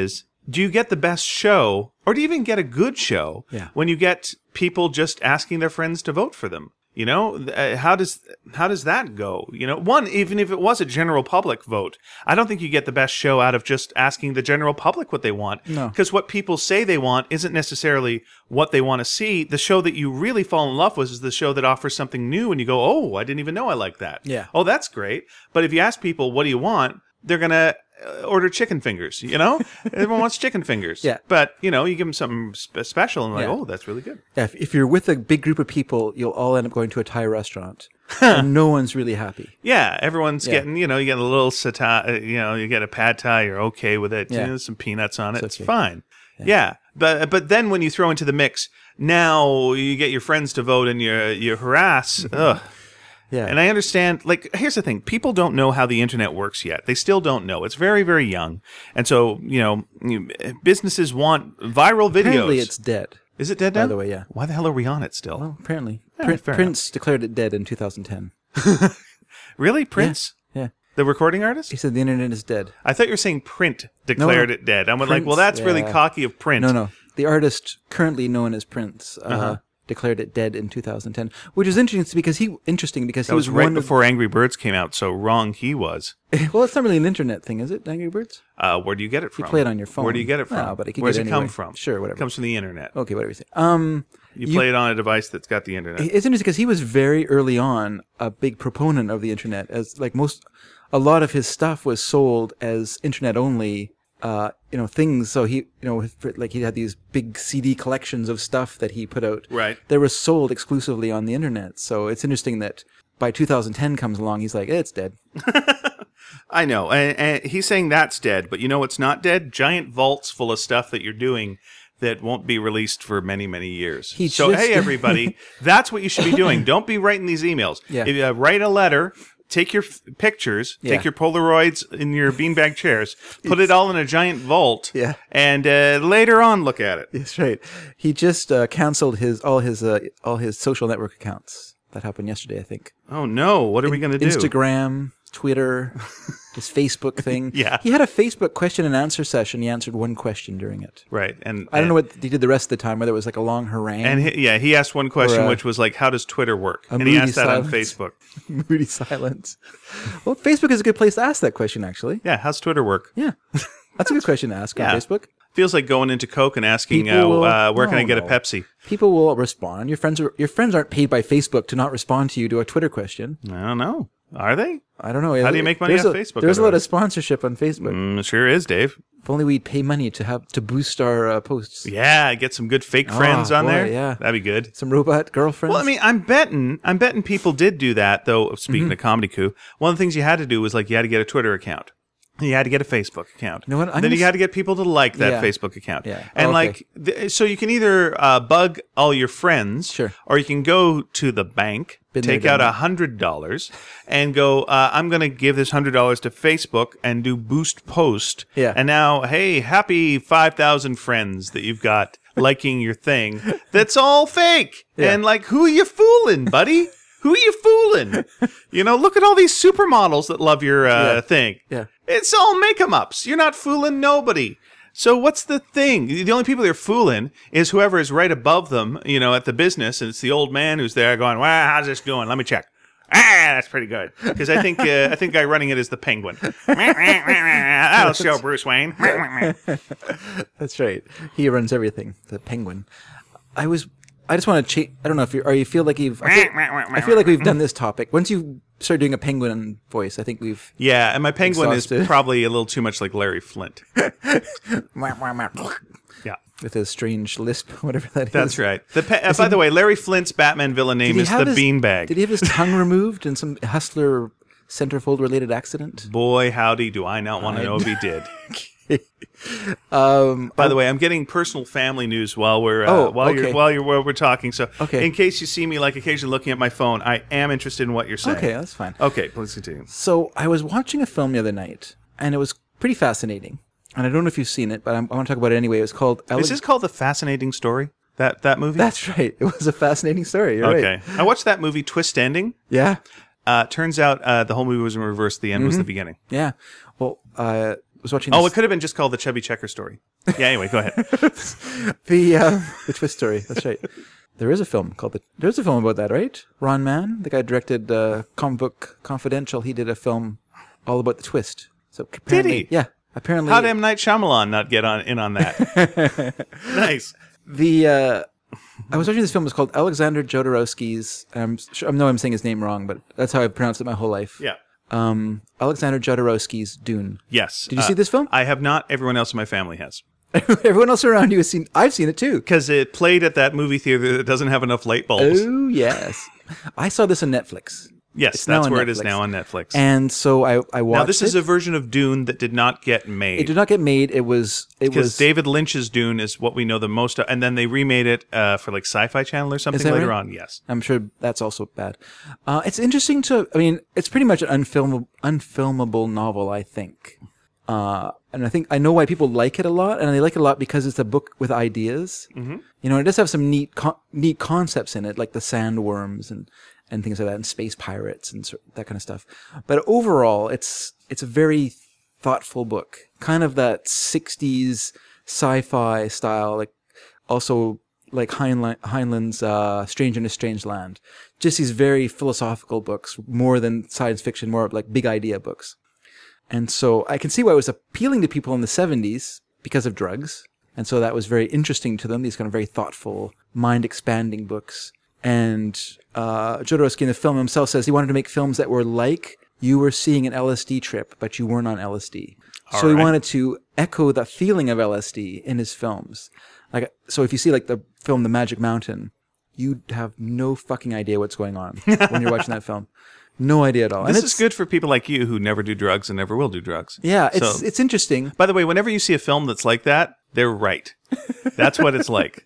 Speaker 2: do you get the best show, or do you even get a good show
Speaker 1: Yeah.
Speaker 2: when you get people just asking their friends to vote for them? You know, uh, how does how does that go? You know, one, even if it was a general public vote, I don't think you get the best show out of just asking the general public what they want.
Speaker 1: No.
Speaker 2: Because what people say they want isn't necessarily what they want to see. The show that you really fall in love with is the show that offers something new and you go, oh, I didn't even know I like that.
Speaker 1: Yeah.
Speaker 2: Oh, that's great. But if you ask people, what do you want? They're going to order chicken fingers, you know? Everyone wants chicken fingers.
Speaker 1: Yeah.
Speaker 2: But, you know, you give them something spe- special and like,
Speaker 1: Yeah.
Speaker 2: oh, that's really good.
Speaker 1: Yeah, if, if you're with a big group of people, you'll all end up going to a Thai restaurant, and no one's really happy.
Speaker 2: Yeah, everyone's
Speaker 1: Yeah.
Speaker 2: getting, you know, you get a little sata, uh, you know, you get a pad thai, you're okay with it.
Speaker 1: Yeah.
Speaker 2: You know, some peanuts on it,
Speaker 1: So
Speaker 2: it's
Speaker 1: sweet.
Speaker 2: fine. Yeah. But but then when you throw into the mix, now you get your friends to vote and you you harass. Ugh.
Speaker 1: Yeah.
Speaker 2: And I understand, like, here's the thing. People don't know how the internet works yet. They still don't know. It's very, very young. And so, you know, you- businesses want viral videos.
Speaker 1: Apparently it's dead.
Speaker 2: Is it dead
Speaker 1: by
Speaker 2: now?
Speaker 1: the way, yeah.
Speaker 2: Why the hell are we on it still?
Speaker 1: Well, apparently.
Speaker 2: Yeah,
Speaker 1: Prin-
Speaker 2: fair
Speaker 1: Prince declared it dead in two thousand ten.
Speaker 2: Really? Prince?
Speaker 1: Yeah.
Speaker 2: The recording artist?
Speaker 1: He said the internet is dead.
Speaker 2: I thought you were saying Print declared
Speaker 1: no.
Speaker 2: it dead. I'm like,
Speaker 1: Prince,
Speaker 2: well, that's really
Speaker 1: yeah.
Speaker 2: cocky of Print.
Speaker 1: No, no. The artist currently known as Prince uh,
Speaker 2: Uh-huh.
Speaker 1: declared it dead in two thousand ten, which is interesting because he interesting because
Speaker 2: That
Speaker 1: he
Speaker 2: was
Speaker 1: was,
Speaker 2: right
Speaker 1: one
Speaker 2: before Angry Birds came out, so wrong he was.
Speaker 1: Of, well, it's not really an internet thing, is it? Angry Birds.
Speaker 2: Uh, where do you get it from?
Speaker 1: You play it on your phone.
Speaker 2: Where do you get it from?
Speaker 1: No, but it can
Speaker 2: Where's
Speaker 1: get
Speaker 2: it come
Speaker 1: anywhere.
Speaker 2: from?
Speaker 1: Sure, whatever.
Speaker 2: It comes from the internet.
Speaker 1: Okay, whatever you say. Um,
Speaker 2: You,
Speaker 1: you-
Speaker 2: play it on a device that's got the internet.
Speaker 1: It's interesting because he was very early on a big proponent of the internet, as like most, a lot of his stuff was sold as internet only, uh, you know, things. So he, you know, like he had these big C D collections of stuff that he put out.
Speaker 2: Right.
Speaker 1: That was sold exclusively on the internet. So it's interesting that by two thousand ten comes along, he's like, eh, it's dead.
Speaker 2: I know. And, and he's saying that's dead, but you know what's not dead? Giant vaults full of stuff that you're doing that won't be released for many, many years.
Speaker 1: He
Speaker 2: so,
Speaker 1: just-
Speaker 2: hey, everybody, that's what you should be doing. Don't be writing these emails.
Speaker 1: Yeah.
Speaker 2: If you uh, write a letter, take your f- pictures,
Speaker 1: Yeah.
Speaker 2: take your Polaroids in your beanbag chairs, put it all in a giant vault,
Speaker 1: Yeah.
Speaker 2: and uh, later on look at it.
Speaker 1: That's right. He just uh, canceled his all his uh, all his social network accounts. That happened yesterday, I think.
Speaker 2: Oh, no. What are we going to do?
Speaker 1: Instagram, Twitter, his Facebook thing.
Speaker 2: Yeah.
Speaker 1: He had a Facebook question and answer session. He answered one question during it.
Speaker 2: Right. And
Speaker 1: I don't know what he did the rest of the time, whether it was like a long harangue.
Speaker 2: And he, yeah, he asked one question,
Speaker 1: Or, uh,
Speaker 2: which was like, how does Twitter work?
Speaker 1: a
Speaker 2: And he
Speaker 1: moody
Speaker 2: asked that on
Speaker 1: silence.
Speaker 2: Facebook.
Speaker 1: moody silence. Well, Facebook is a good place to ask that question, actually.
Speaker 2: Yeah, how's Twitter work?
Speaker 1: Yeah. That's a good question to ask
Speaker 2: Yeah.
Speaker 1: on Facebook.
Speaker 2: Feels like going into Coke and asking, uh,
Speaker 1: People will-
Speaker 2: uh, where can I
Speaker 1: no,
Speaker 2: get a
Speaker 1: no.
Speaker 2: Pepsi?
Speaker 1: People will respond. Your friends are your friends aren't paid by Facebook to not respond to you to a Twitter question.
Speaker 2: I don't know. Are they?
Speaker 1: I don't know.
Speaker 2: How do you make money
Speaker 1: there's
Speaker 2: off
Speaker 1: a,
Speaker 2: Facebook
Speaker 1: There's a lot of
Speaker 2: otherwise?
Speaker 1: sponsorship on Facebook.
Speaker 2: Mm, it sure is, Dave.
Speaker 1: If only we'd pay money to have to boost our uh, posts.
Speaker 2: Yeah, get some good fake friends
Speaker 1: Oh,
Speaker 2: on
Speaker 1: boy,
Speaker 2: there.
Speaker 1: yeah.
Speaker 2: That'd be good.
Speaker 1: Some robot girlfriends.
Speaker 2: Well, I mean, I'm betting, I'm betting people did do that, though. Speaking
Speaker 1: Mm-hmm.
Speaker 2: of Comedy Coup, one of the things you had to do was like you had to get a Twitter account. You had to get a Facebook account.
Speaker 1: You know what? I'm
Speaker 2: then
Speaker 1: gonna
Speaker 2: you had to get people to like that
Speaker 1: Yeah.
Speaker 2: Facebook account.
Speaker 1: Yeah.
Speaker 2: And
Speaker 1: Oh, okay.
Speaker 2: like, th- so you can either uh, bug all your friends,
Speaker 1: Sure.
Speaker 2: or you can go to the bank,
Speaker 1: Been there,
Speaker 2: take out
Speaker 1: done
Speaker 2: a hundred dollars, and go. Uh, I'm going to give this hundred dollars to Facebook and do boost post.
Speaker 1: Yeah.
Speaker 2: And now, hey, happy five thousand friends that you've got liking your thing. That's all fake.
Speaker 1: Yeah.
Speaker 2: And like, who are you fooling, buddy? Who are you fooling? You know, look at all these supermodels that love your uh,
Speaker 1: Yeah.
Speaker 2: thing.
Speaker 1: Yeah.
Speaker 2: It's all make-em-ups. You're not fooling nobody. So what's the thing? The only people they're fooling is whoever is right above them, you know, at the business, and it's the old man who's there going, well, how's this going? Let me check. Ah, that's pretty good. Because I think uh, I think the guy running it is the Penguin. That'll show Bruce Wayne.
Speaker 1: That's right. He runs everything. The Penguin. I was. I just want to change. I don't know if you. Are you feel like you've. I feel, I feel like we've done this topic. Once you start doing a penguin voice, I think we've.
Speaker 2: Yeah, and my penguin
Speaker 1: Exhausted.
Speaker 2: is probably a little too much like Larry Flint. Yeah.
Speaker 1: With his strange lisp, whatever that is.
Speaker 2: That's right. The pe- uh, by the way, Larry Flint's Batman villain
Speaker 1: Did
Speaker 2: name
Speaker 1: he
Speaker 2: is
Speaker 1: have
Speaker 2: the
Speaker 1: his-
Speaker 2: Beanbag.
Speaker 1: Did he have his tongue removed in some hustler centerfold related accident?
Speaker 2: Boy, howdy, do I not want to
Speaker 1: I-
Speaker 2: know if he did.
Speaker 1: Um,
Speaker 2: By the way, I'm getting personal family news while we're uh,
Speaker 1: Oh,
Speaker 2: while
Speaker 1: okay.
Speaker 2: you're while you're while we're talking. So,
Speaker 1: Okay.
Speaker 2: in case you see me like occasionally looking at my phone, I am interested in what you're saying.
Speaker 1: okay, that's fine.
Speaker 2: Okay, please continue.
Speaker 1: So I was watching a film the other night, and it was pretty fascinating. And I don't know if you've seen it, but I'm, I want to talk about it anyway. It was called.
Speaker 2: Is this called The Fascinating Story? That that movie?
Speaker 1: That's right. It was a fascinating story. You're
Speaker 2: okay.
Speaker 1: right.
Speaker 2: I watched that movie, Twist Ending.
Speaker 1: Yeah.
Speaker 2: Uh, turns out uh, the whole movie was in reverse. The end was
Speaker 1: Mm-hmm.
Speaker 2: the beginning.
Speaker 1: Yeah. Well, uh, was watching.
Speaker 2: Oh,
Speaker 1: this,
Speaker 2: it could have been just called the Chubby Checker Story. Yeah. Anyway, go ahead.
Speaker 1: the uh, the twist story. That's right. There is a film called the. There's a film about that, right? Ron Mann, the guy who directed uh, Comic Book Confidential. He did a film all about the twist. So
Speaker 2: Did he?
Speaker 1: Yeah. Apparently.
Speaker 2: How did M. Night Shyamalan not get on in on that? Nice.
Speaker 1: The uh, I was watching this film. It's called Alexander Jodorowsky's. I'm sure, I know I'm saying his name wrong, but that's how I've pronounced it my whole life.
Speaker 2: Yeah.
Speaker 1: Um, Alexander Jodorowsky's Dune.
Speaker 2: Yes.
Speaker 1: Did you
Speaker 2: uh,
Speaker 1: see this film?
Speaker 2: I have not. Everyone else in my family has.
Speaker 1: Everyone else around you has seen. I've seen it too.
Speaker 2: Because it played at that movie theater that doesn't have enough light bulbs.
Speaker 1: Oh yes, I saw this on Netflix.
Speaker 2: Yes,
Speaker 1: It's now
Speaker 2: that's
Speaker 1: on
Speaker 2: where it is
Speaker 1: Netflix.
Speaker 2: now on Netflix.
Speaker 1: And so I I watched.
Speaker 2: Now this
Speaker 1: it.
Speaker 2: is a version of Dune that did not get made.
Speaker 1: It did not get made. It was. It
Speaker 2: Because
Speaker 1: was.
Speaker 2: David Lynch's Dune is what we know the most of, and then they remade it uh, for like Sci-Fi Channel or something
Speaker 1: that
Speaker 2: later
Speaker 1: right?
Speaker 2: on. Yes.
Speaker 1: I'm sure that's also bad. Uh, it's interesting to. I mean, it's pretty much an unfilmable, unfilmable novel. I think. Uh, and I think I know why people like it a lot, and they like it a lot because it's a book with ideas. Mm-hmm. You know, it does have some neat, con- neat concepts in it, like the sandworms and, and things like that, and space pirates and sort that kind of stuff. But overall, it's it's a very thoughtful book, kind of that sixties sci-fi style, like also like Heinlein, Heinlein's uh, Strange in a Strange Land. Just these very philosophical books, more than science fiction, more like big idea books. And so I can see why it was appealing to people in the seventies because of drugs. And so that was very interesting to them, these kind of very thoughtful, mind-expanding books. And uh, Jodorowsky in the film himself says he wanted to make films that were like you were seeing an L S D trip, but you weren't on L S D.
Speaker 2: All
Speaker 1: so he
Speaker 2: right.
Speaker 1: wanted to echo the feeling of L S D in his films. Like, so if you see like the film The Magic Mountain, you have no fucking idea what's going on when you're watching that film. No idea at all.
Speaker 2: This
Speaker 1: and
Speaker 2: is
Speaker 1: it's,
Speaker 2: good for people like you who never do drugs and never will do drugs.
Speaker 1: Yeah, it's
Speaker 2: So-
Speaker 1: it's interesting.
Speaker 2: By the way, whenever you see a film that's like that, they're right. That's what it's like.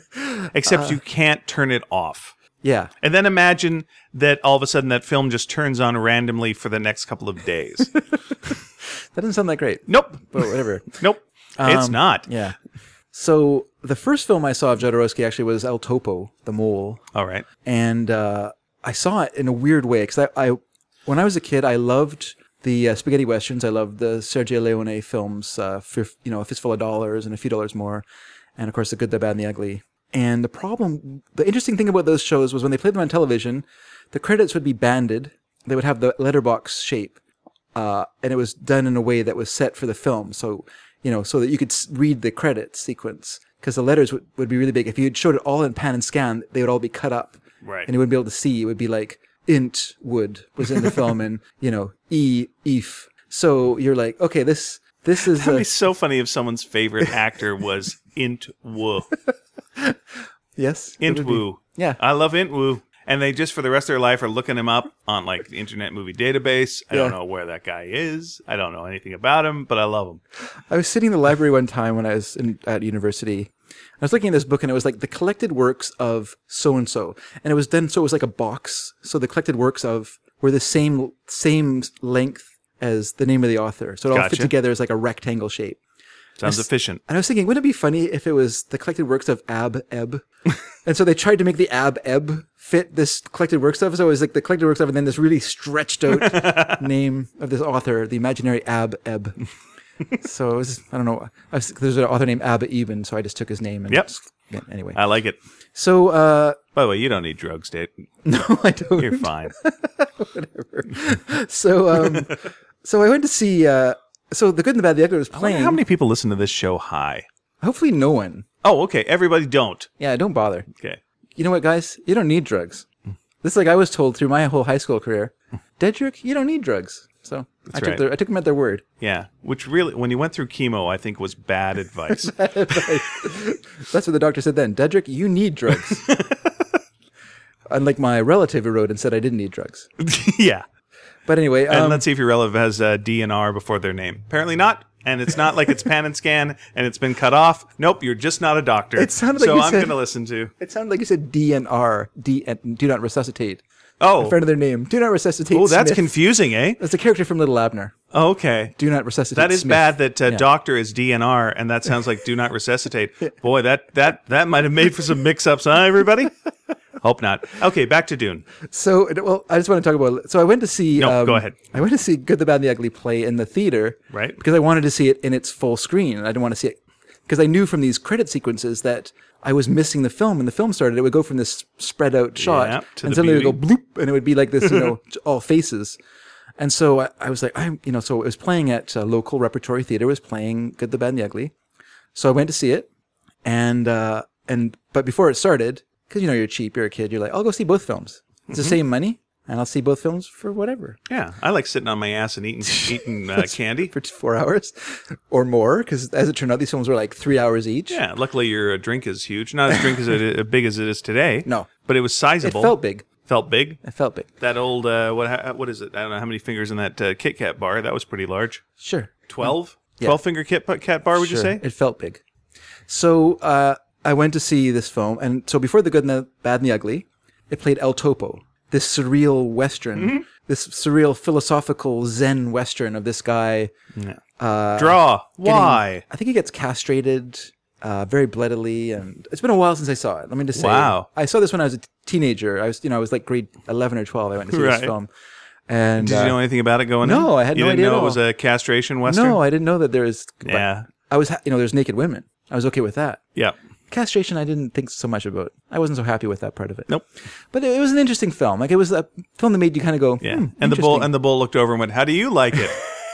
Speaker 2: Except
Speaker 1: Uh.
Speaker 2: you can't turn it off.
Speaker 1: Yeah.
Speaker 2: And then imagine that all of a sudden that film just turns on randomly for the next couple of days.
Speaker 1: That doesn't sound that great.
Speaker 2: Nope.
Speaker 1: But whatever.
Speaker 2: Nope. it's
Speaker 1: Um,
Speaker 2: not.
Speaker 1: Yeah. So the first film I saw of Jodorowsky actually was El Topo, the mole.
Speaker 2: All right.
Speaker 1: And uh, I saw it in a weird way because I, I, when I was a kid, I loved the uh, spaghetti westerns. I loved the Sergio Leone films, uh, for, you know, A Fistful of Dollars and A Few Dollars More. And of course, The Good, the Bad, and the Ugly. And the problem, the interesting thing about those shows was when they played them on television, the credits would be banded. They would have the letterbox shape. Uh, and it was done in a way that was set for the film. So, you know, so that you could s- read the credits sequence. Because the letters would, would be really big. If you showed it all in pan and scan, they would all be cut up.
Speaker 2: Right.
Speaker 1: And you wouldn't be able to see. It would be like, Int Wood was in the film and, you know, E, Ef. So you're like, okay, this this is...
Speaker 2: That'd
Speaker 1: a-
Speaker 2: be so funny if someone's favorite actor was Int Woo.
Speaker 1: yes? it
Speaker 2: Int
Speaker 1: would be-
Speaker 2: Woo.
Speaker 1: Yeah.
Speaker 2: I love Int Woo. And they just, for the rest of their life, are looking him up on, like, the Internet Movie Database. I don't
Speaker 1: Yeah.
Speaker 2: know where that guy is. I don't know anything about him, but I love him.
Speaker 1: I was sitting in the library one time when I was in, at university. I was looking at this book and it was like the collected works of so-and-so. And it was done, so it was like a box. So the collected works of were the same same length as the name of the author. So it all fit
Speaker 2: Gotcha.
Speaker 1: together as like a rectangle shape.
Speaker 2: Sounds efficient.
Speaker 1: And I was thinking, wouldn't it be funny if it was the collected works of Ab Eb? And so they tried to make the Ab Eb fit this collected works of. So it was like the collected works of, and then this really stretched out name of this author, the imaginary Ab Eb. So it was, I don't know. I was, there's an author named Abba Eben, so I just took his name. And
Speaker 2: Yep.
Speaker 1: just- yeah, anyway.
Speaker 2: I like it.
Speaker 1: So, uh,
Speaker 2: By the way, you don't need drugs, Dave.
Speaker 1: no, I don't.
Speaker 2: You're fine.
Speaker 1: So, um, so I went to see, uh, so The Good and the Bad, and the Ugly was
Speaker 2: I wonder
Speaker 1: playing.
Speaker 2: how many people listen to this show high?
Speaker 1: Hopefully no one.
Speaker 2: Oh, okay. Everybody don't.
Speaker 1: Yeah, don't bother.
Speaker 2: Okay.
Speaker 1: You know what, guys? You don't need drugs. This is like I was told through my whole high school career. Dedrick, you don't need drugs. So I took
Speaker 2: right.
Speaker 1: their, I took them at their word.
Speaker 2: Yeah. Which really, when you went through chemo, I think was bad advice.
Speaker 1: That's what the doctor said then. Dedrick, you need drugs. Unlike my relative who wrote and said I didn't need drugs.
Speaker 2: yeah.
Speaker 1: But anyway,
Speaker 2: And
Speaker 1: um,
Speaker 2: let's see if your relative has uh, D and R before their name. Apparently not. And it's not like it's pan and scan and it's been cut off. Nope, you're just not a doctor.
Speaker 1: It sounded like
Speaker 2: so
Speaker 1: you
Speaker 2: I'm
Speaker 1: said-
Speaker 2: going to listen to.
Speaker 1: it sounded like you said D and R, D and do not resuscitate.
Speaker 2: Oh,
Speaker 1: In front of their name. Do not resuscitate.
Speaker 2: oh, that's
Speaker 1: Smith.
Speaker 2: confusing, eh?
Speaker 1: That's a character from Little Abner.
Speaker 2: Oh, okay.
Speaker 1: Do not resuscitate.
Speaker 2: That is
Speaker 1: Smith.
Speaker 2: bad that uh,
Speaker 1: Yeah.
Speaker 2: doctor is D N R, and that sounds like do not resuscitate. Boy, that that that might have made for some mix-ups, huh, everybody? Hope not. Okay, back to Dune.
Speaker 1: So, well, I just want to talk about. So, I went to see.
Speaker 2: No,
Speaker 1: um,
Speaker 2: go ahead.
Speaker 1: I went to see Good, the Bad, and the Ugly play in the theater,
Speaker 2: Right.
Speaker 1: Because I wanted to see it in its full screen. I didn't want to see it because I knew from these credit sequences that I was missing the film. When the film started, it would go from this spread out shot,
Speaker 2: Yeah, to
Speaker 1: and
Speaker 2: the
Speaker 1: suddenly it would
Speaker 2: beauty.
Speaker 1: go bloop, and it would be like this, you know, all faces. And so I, I was like, I'm, you know, so it was playing at a local repertory theater. It was playing Good, the Bad, and the Ugly. So I went to see it, and uh, and but before it started, because you know you're cheap, you're a kid, you're like, I'll go see both films. It's the same money, and I'll see both films for whatever.
Speaker 2: Yeah, I like sitting on my ass and eating eating uh, candy.
Speaker 1: For four hours or more, because as it turned out, these films were like three hours each.
Speaker 2: Yeah, luckily your uh, drink is huge. Not as drink as it, uh, big as it is today.
Speaker 1: No.
Speaker 2: But it was
Speaker 1: It
Speaker 2: sizable.
Speaker 1: felt big.
Speaker 2: Felt big.
Speaker 1: It felt big.
Speaker 2: That old, uh, what ha- what is it? I don't know how many fingers in that uh, Kit Kat bar. That was pretty large.
Speaker 1: Sure.
Speaker 2: twelve?
Speaker 1: Yeah.
Speaker 2: twelve-finger Kit Kat bar, would you
Speaker 1: Sure.
Speaker 2: say?
Speaker 1: It felt big. So uh, I went to see this film, and so before The Good and the Bad and the Ugly, it played El Topo, this surreal Western,
Speaker 2: Mm-hmm.
Speaker 1: this surreal philosophical Zen Western of this guy.
Speaker 2: Yeah.
Speaker 1: Uh,
Speaker 2: Draw.
Speaker 1: getting-
Speaker 2: Why?
Speaker 1: I think he gets castrated uh, very bloodily, and it's been a while since I saw it. Let me just say,
Speaker 2: Wow.
Speaker 1: I saw this when I was a t- teenager. I was, you know, I was like grade eleven or twelve. I went to see
Speaker 2: Right.
Speaker 1: this film, and
Speaker 2: Did
Speaker 1: uh,
Speaker 2: you know anything about it going in?
Speaker 1: no, I had
Speaker 2: you
Speaker 1: no
Speaker 2: didn't
Speaker 1: idea
Speaker 2: know
Speaker 1: at
Speaker 2: it was
Speaker 1: all.
Speaker 2: a castration western?
Speaker 1: no, I didn't know that there was. but
Speaker 2: Yeah.
Speaker 1: I was, ha- you know, there's naked women. I was okay with that.
Speaker 2: Yeah.
Speaker 1: Castration, I didn't think so much about. I wasn't so happy with that part of it.
Speaker 2: Nope.
Speaker 1: But it, it was an interesting film. Like it was a film that made you kind of go,
Speaker 2: Yeah.
Speaker 1: hmm,
Speaker 2: and the bull
Speaker 1: interesting.
Speaker 2: and the bull looked over and went, "How do you like it?"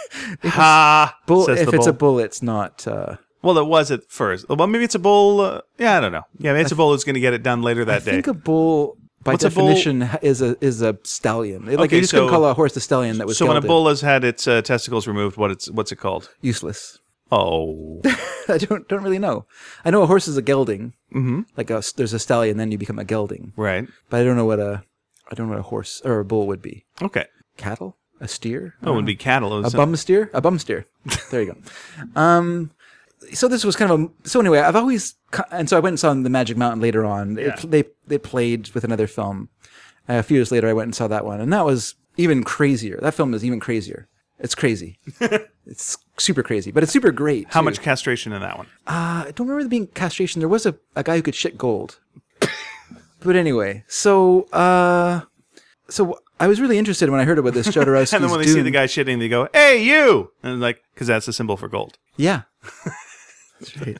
Speaker 2: Ha!
Speaker 1: bull.
Speaker 2: says
Speaker 1: If
Speaker 2: the
Speaker 1: it's
Speaker 2: bull.
Speaker 1: a bull, it's not. Uh,
Speaker 2: Well, it was at first. Well, maybe it's a bull. Uh, yeah, I don't know. Yeah, maybe it's a bull who's going to get it done later that
Speaker 1: I
Speaker 2: day.
Speaker 1: think a bull, by
Speaker 2: What's a bull?
Speaker 1: definition, ha is a is a stallion. Like
Speaker 2: Okay,
Speaker 1: you just couldn't
Speaker 2: so-
Speaker 1: call a horse a stallion that was
Speaker 2: so when a
Speaker 1: gelded.
Speaker 2: bull has had its uh, testicles removed, what it's what's it called?
Speaker 1: Useless.
Speaker 2: Oh,
Speaker 1: I don't don't really know. I know a horse is a gelding. Mm-hmm. Like a, there's a stallion, then you become a gelding.
Speaker 2: right.
Speaker 1: But I don't know what a I don't know what a horse or a bull would be.
Speaker 2: Okay.
Speaker 1: Cattle, a steer.
Speaker 2: Oh, it would be cattle. It
Speaker 1: A
Speaker 2: was-
Speaker 1: bum steer? A bum steer. There you go. Um, so this was kind of a, so anyway, I've always, and so I went and saw The Magic Mountain later on.
Speaker 2: Yeah.
Speaker 1: It, they, they played with another film. Uh, a few years later, I went and saw that one. And that was even crazier. That film is even crazier. It's crazy. It's super crazy, but it's super great.
Speaker 2: How
Speaker 1: too.
Speaker 2: much castration in that one?
Speaker 1: Uh, I don't remember there being castration. There was a, a guy who could shit gold. But anyway, so, uh, so I was really interested when I heard about this Jodorowsky's
Speaker 2: And then when they
Speaker 1: Dune.
Speaker 2: see the guy shitting, they go, "Hey, you!" And like, because that's a symbol for gold.
Speaker 1: Yeah. That's right.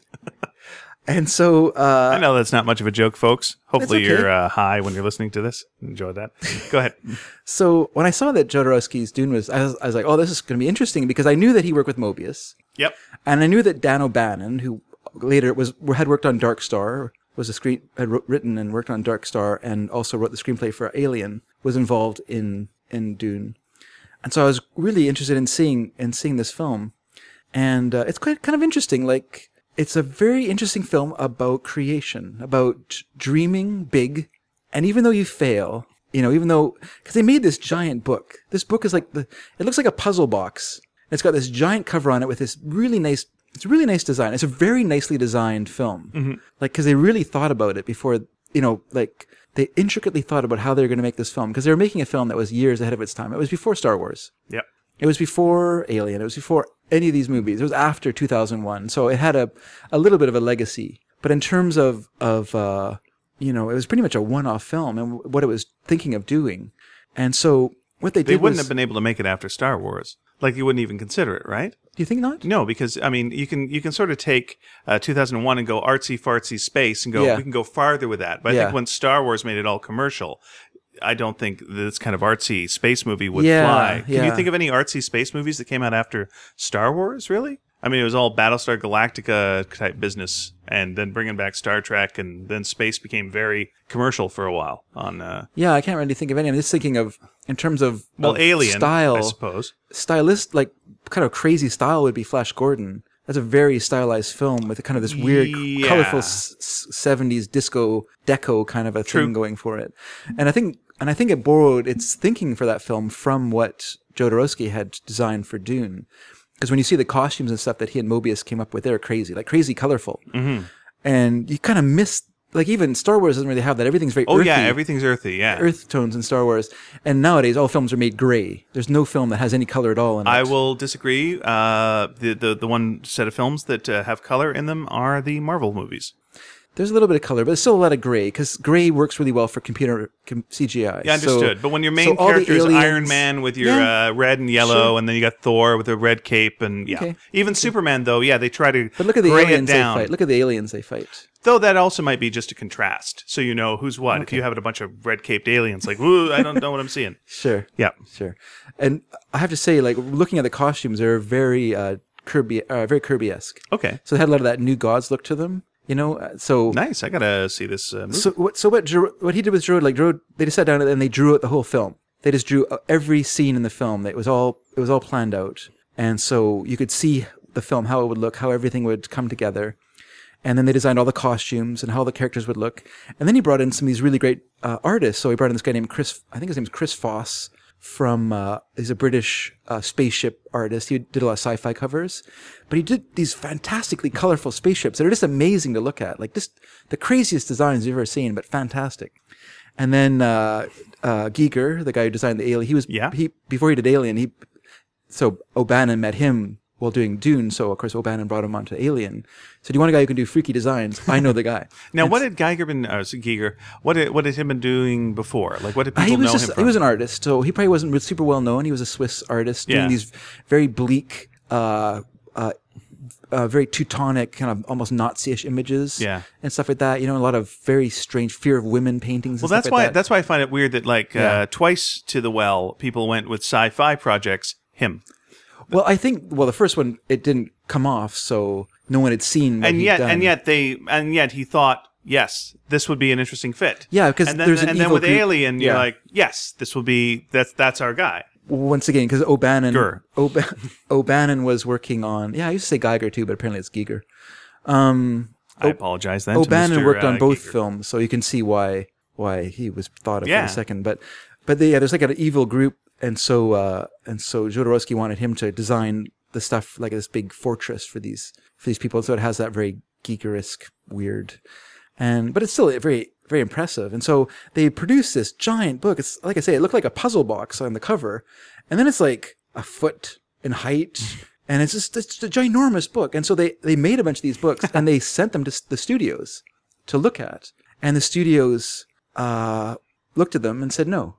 Speaker 1: And so, uh,
Speaker 2: I know that's not much of a joke, folks. Hopefully,
Speaker 1: okay.
Speaker 2: you're uh, high when you're listening to this. Enjoy that. Go ahead.
Speaker 1: so when I saw that Jodorowsky's Dune was, I was, I was like, oh, this is going to be interesting because I knew that he worked with Mobius,
Speaker 2: Yep.
Speaker 1: and I knew that Dan O'Bannon, who later was had worked on Dark Star, was a screen had wrote, written and worked on Dark Star, and also wrote the screenplay for Alien, was involved in in Dune, and so I was really interested in seeing in seeing this film, and uh, it's quite kind of interesting, like. It's a very interesting film about creation, about dreaming big, and even though you fail, you know, even though because they made this giant book. This book is like the it looks like a puzzle box. It's got this giant cover on it with this really nice. It's a really nice design. It's a very nicely designed film. Mm-hmm. Like because they really thought about it before, you know, like they intricately thought about how they were going to make this film because they were making a film that was years ahead of its time. It was before Star Wars.
Speaker 2: Yep.
Speaker 1: It was before Alien. It was before any of these movies. It was after two thousand one. So it had a, a little bit of a legacy. But in terms of, of uh, you know, it was pretty much a one-off film and what it was thinking of doing. And so what they
Speaker 2: They
Speaker 1: did
Speaker 2: wouldn't
Speaker 1: was...
Speaker 2: have been able to make it after Star Wars. Like, you wouldn't even consider it, right?
Speaker 1: Do you think not?
Speaker 2: No, because I mean, you can you can sort of take uh, two thousand one and go artsy fartsy space and go.
Speaker 1: Yeah.
Speaker 2: We can go farther with that. But I
Speaker 1: Yeah.
Speaker 2: think when Star Wars made it all commercial, I don't think this kind of artsy space movie would
Speaker 1: Yeah,
Speaker 2: fly. Can you
Speaker 1: yeah.
Speaker 2: think of any artsy space movies that came out after Star Wars? Really? I mean, it was all Battlestar Galactica type business, and then bringing back Star Trek, and then space became very commercial for a while. On uh,
Speaker 1: Yeah, I can't really think of any. I'm just thinking of, in terms of,
Speaker 2: well,
Speaker 1: of
Speaker 2: Alien,
Speaker 1: style,
Speaker 2: I suppose.
Speaker 1: stylist, like kind of crazy style would be Flash Gordon. That's a very stylized film with a kind of this weird,
Speaker 2: Yeah.
Speaker 1: colorful s- s- seventies disco deco kind of a
Speaker 2: True.
Speaker 1: thing going for it. And I think, and I think it borrowed its thinking for that film from what Jodorowsky had designed for Dune. Because when you see the costumes and stuff that he and Mobius came up with, they're crazy, like crazy colorful. Mm-hmm. And you kind of miss, like even Star Wars doesn't really have that. Everything's very
Speaker 2: Oh
Speaker 1: earthy.
Speaker 2: yeah, everything's earthy. Yeah,
Speaker 1: Earth tones in Star Wars. And nowadays, all films are made gray. There's no film that has any color at all in it.
Speaker 2: I will disagree. Uh, the, the the one set of films that uh, have color in them are the Marvel movies.
Speaker 1: There's a little bit of color, but there's still a lot of gray because gray works really well for computer com- C G I.
Speaker 2: Yeah, understood.
Speaker 1: So,
Speaker 2: but when your main
Speaker 1: so all the
Speaker 2: character is
Speaker 1: aliens-
Speaker 2: Iron Man with your
Speaker 1: Yeah.
Speaker 2: uh, red and yellow,
Speaker 1: Sure.
Speaker 2: and then you got Thor with a red cape, and yeah,
Speaker 1: Okay.
Speaker 2: even Superman though, yeah, they try to
Speaker 1: But look at the
Speaker 2: gray
Speaker 1: aliens
Speaker 2: it
Speaker 1: they
Speaker 2: down.
Speaker 1: fight. Look at the aliens they fight.
Speaker 2: Though that also might be just a contrast, so you know who's what. If you have a bunch of red caped aliens, like, woo, I don't know what I'm seeing.
Speaker 1: Sure.
Speaker 2: Yeah.
Speaker 1: Sure. And I have to say, like looking at the costumes, they're very uh, Kirby, uh, very Kirby-esque.
Speaker 2: Okay.
Speaker 1: So they had a lot of that New Gods look to them. You know, uh, so
Speaker 2: Nice. I gotta see this uh, movie.
Speaker 1: so what so what Gero- what he did with Gerard, like Gerard, they just sat down and they drew out the whole film. They just drew uh, every scene in the film. It was all it was all planned out, and so you could see the film, how it would look, how everything would come together. And then they designed all the costumes and how the characters would look. And then he brought in some of these really great uh, artists. So he brought in this guy named Chris, I think his name's Chris Foss from, uh, he's a British uh, spaceship artist. He did a lot of sci-fi covers. But he did these fantastically colorful spaceships that are just amazing to look at. Like just the craziest designs you've ever seen, but fantastic. And then uh, uh, Giger, the guy who designed the Alien, he was,
Speaker 2: Yeah.
Speaker 1: he before he did Alien, he, so O'Bannon met him while doing Dune, so of course O'Bannon brought him onto Alien. So do you want a guy who can do freaky designs? I know the guy.
Speaker 2: Now, what had Geiger been? Uh, Giger, what had, what had him been doing before? Like, what did
Speaker 1: Uh,
Speaker 2: people
Speaker 1: he was
Speaker 2: know
Speaker 1: just
Speaker 2: him
Speaker 1: he
Speaker 2: from?
Speaker 1: was an artist, so he probably wasn't re- super well known. He was a Swiss artist doing
Speaker 2: Yeah.
Speaker 1: these very bleak, uh, uh, uh, very Teutonic, kind of almost Nazi-ish images,
Speaker 2: Yeah.
Speaker 1: and stuff like that. You know, a lot of very strange fear of women paintings.
Speaker 2: Well,
Speaker 1: and
Speaker 2: that's
Speaker 1: stuff
Speaker 2: why
Speaker 1: like that.
Speaker 2: that's why I find it weird that like
Speaker 1: Yeah.
Speaker 2: uh, twice to the well, people went with sci-fi projects. Him,
Speaker 1: Well, I think well, the first one it didn't come off, so no one had seen. What
Speaker 2: and
Speaker 1: he'd
Speaker 2: yet
Speaker 1: done.
Speaker 2: and yet they and yet he thought, yes, this would be an interesting fit.
Speaker 1: Yeah, 'cause
Speaker 2: and then,
Speaker 1: there's an
Speaker 2: and then
Speaker 1: evil
Speaker 2: with
Speaker 1: group-
Speaker 2: Alien, you're
Speaker 1: yeah.
Speaker 2: like, yes, this will be that's that's our guy.
Speaker 1: Once again, because O'Bannon,
Speaker 2: Gur.
Speaker 1: O'Ba- O'Bannon was working on. Yeah, I used to say Geiger too, but apparently it's Giger. Um,
Speaker 2: I apologize then.
Speaker 1: O'Bannon
Speaker 2: to Mister
Speaker 1: worked on
Speaker 2: uh,
Speaker 1: both
Speaker 2: Giger.
Speaker 1: films, so you can see why why he was thought of
Speaker 2: Yeah.
Speaker 1: for the second. But but they, yeah, there's like an evil group, and so uh, and so Jodorowsky wanted him to design the stuff like this big fortress for these for these people. So it has that very Giger-esque weird, and but it's still very very impressive. And so they produced this giant book. It's like I say, it looked like a puzzle box on the cover, and then it's like a foot in height. And it's just it's a ginormous book. And so they, they made a bunch of these books and they sent them to s- the studios to look at. And the studios uh, looked at them and said no,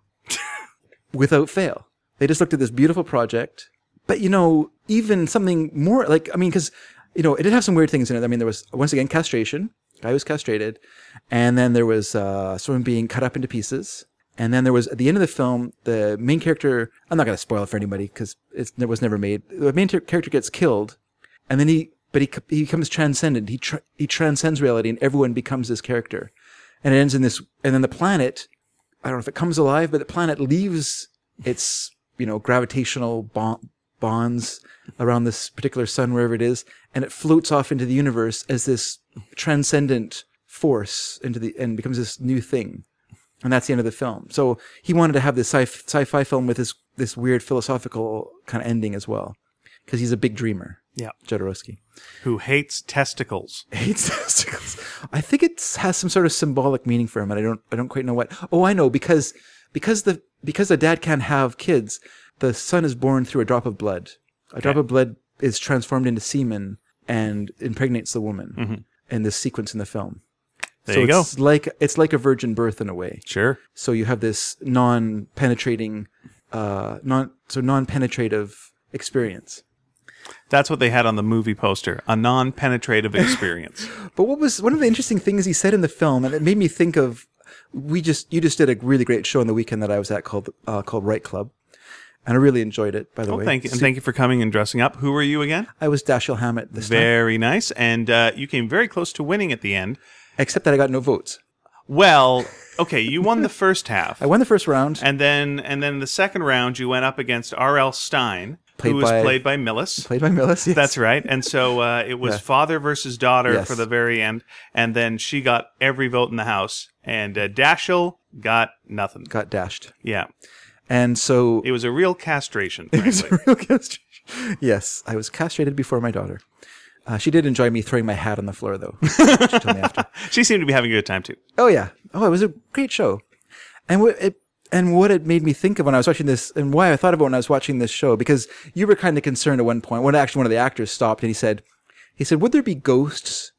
Speaker 1: without fail. They just looked at this beautiful project. But, you know, even something more like, I mean, because, you know, it did have some weird things in it. I mean, there was, once again, castration. Guy was castrated. And then there was uh, someone being cut up into pieces. And then there was, at the end of the film, the main character, I'm not going to spoil it for anybody because it was never made. The main ter- character gets killed, and then he, but he he becomes transcendent. He tra- he transcends reality, and everyone becomes this character. And it ends in this, and then the planet, I don't know if it comes alive, but the planet leaves its, you know, gravitational bond, bonds around this particular sun, wherever it is, and it floats off into the universe as this transcendent force into the, and becomes this new thing. And that's the end of the film. So he wanted to have this sci- sci-fi film with this this weird philosophical kind of ending as well, because he's a big dreamer.
Speaker 2: Yeah.
Speaker 1: Jodorowsky
Speaker 2: Who hates testicles.
Speaker 1: hates testicles. I think it has some sort of symbolic meaning for him, and I don't I don't quite know what. Oh, I know because because the because the dad can't have kids, the son is born through a drop of blood. A drop
Speaker 2: Okay.
Speaker 1: of blood is transformed into semen and impregnates the woman in this sequence in the film.
Speaker 2: There
Speaker 1: so
Speaker 2: you go.
Speaker 1: it's like it's like a virgin birth in a way.
Speaker 2: Sure.
Speaker 1: So you have this non-penetrating, uh, non so non-penetrative experience.
Speaker 2: That's what they had on the movie poster, a non-penetrative experience.
Speaker 1: But what was one of the interesting things he said in the film, and it made me think of, we just you just did a really great show on the weekend that I was at called uh, called Right Club, and I really enjoyed it. By the
Speaker 2: Oh,
Speaker 1: way,
Speaker 2: thank you. And thank you for coming and dressing up. Who were you again?
Speaker 1: I was Dashiell Hammett this time,
Speaker 2: Very nice. And uh, you came very close to winning at the end.
Speaker 1: except that I got no votes.
Speaker 2: Well, okay, you won the first half.
Speaker 1: I won the first round.
Speaker 2: And then and then the second round you went up against R L. Stein,
Speaker 1: Played
Speaker 2: who was
Speaker 1: by-
Speaker 2: played by Millis.
Speaker 1: Played by Millis. Yes.
Speaker 2: That's right. And so uh, it was
Speaker 1: Yeah.
Speaker 2: father versus daughter
Speaker 1: Yes.
Speaker 2: for the very end. And then she got every vote in the house. And uh, Dashiell got nothing.
Speaker 1: got dashed,
Speaker 2: Yeah.
Speaker 1: and so
Speaker 2: It was a real castration,
Speaker 1: it was
Speaker 2: frankly.
Speaker 1: a real castration. Yes, I was castrated before my daughter. Uh, she did enjoy me throwing my hat on the floor, though. She told me after.
Speaker 2: She seemed to be having a good time, too.
Speaker 1: Oh yeah. Oh, it was a great show. And what it and what it made me think of when I was watching this, and why I thought about when I was watching this show, because you were kind of concerned at one point. When actually one of the actors stopped and he said, he said, "Would there be ghosts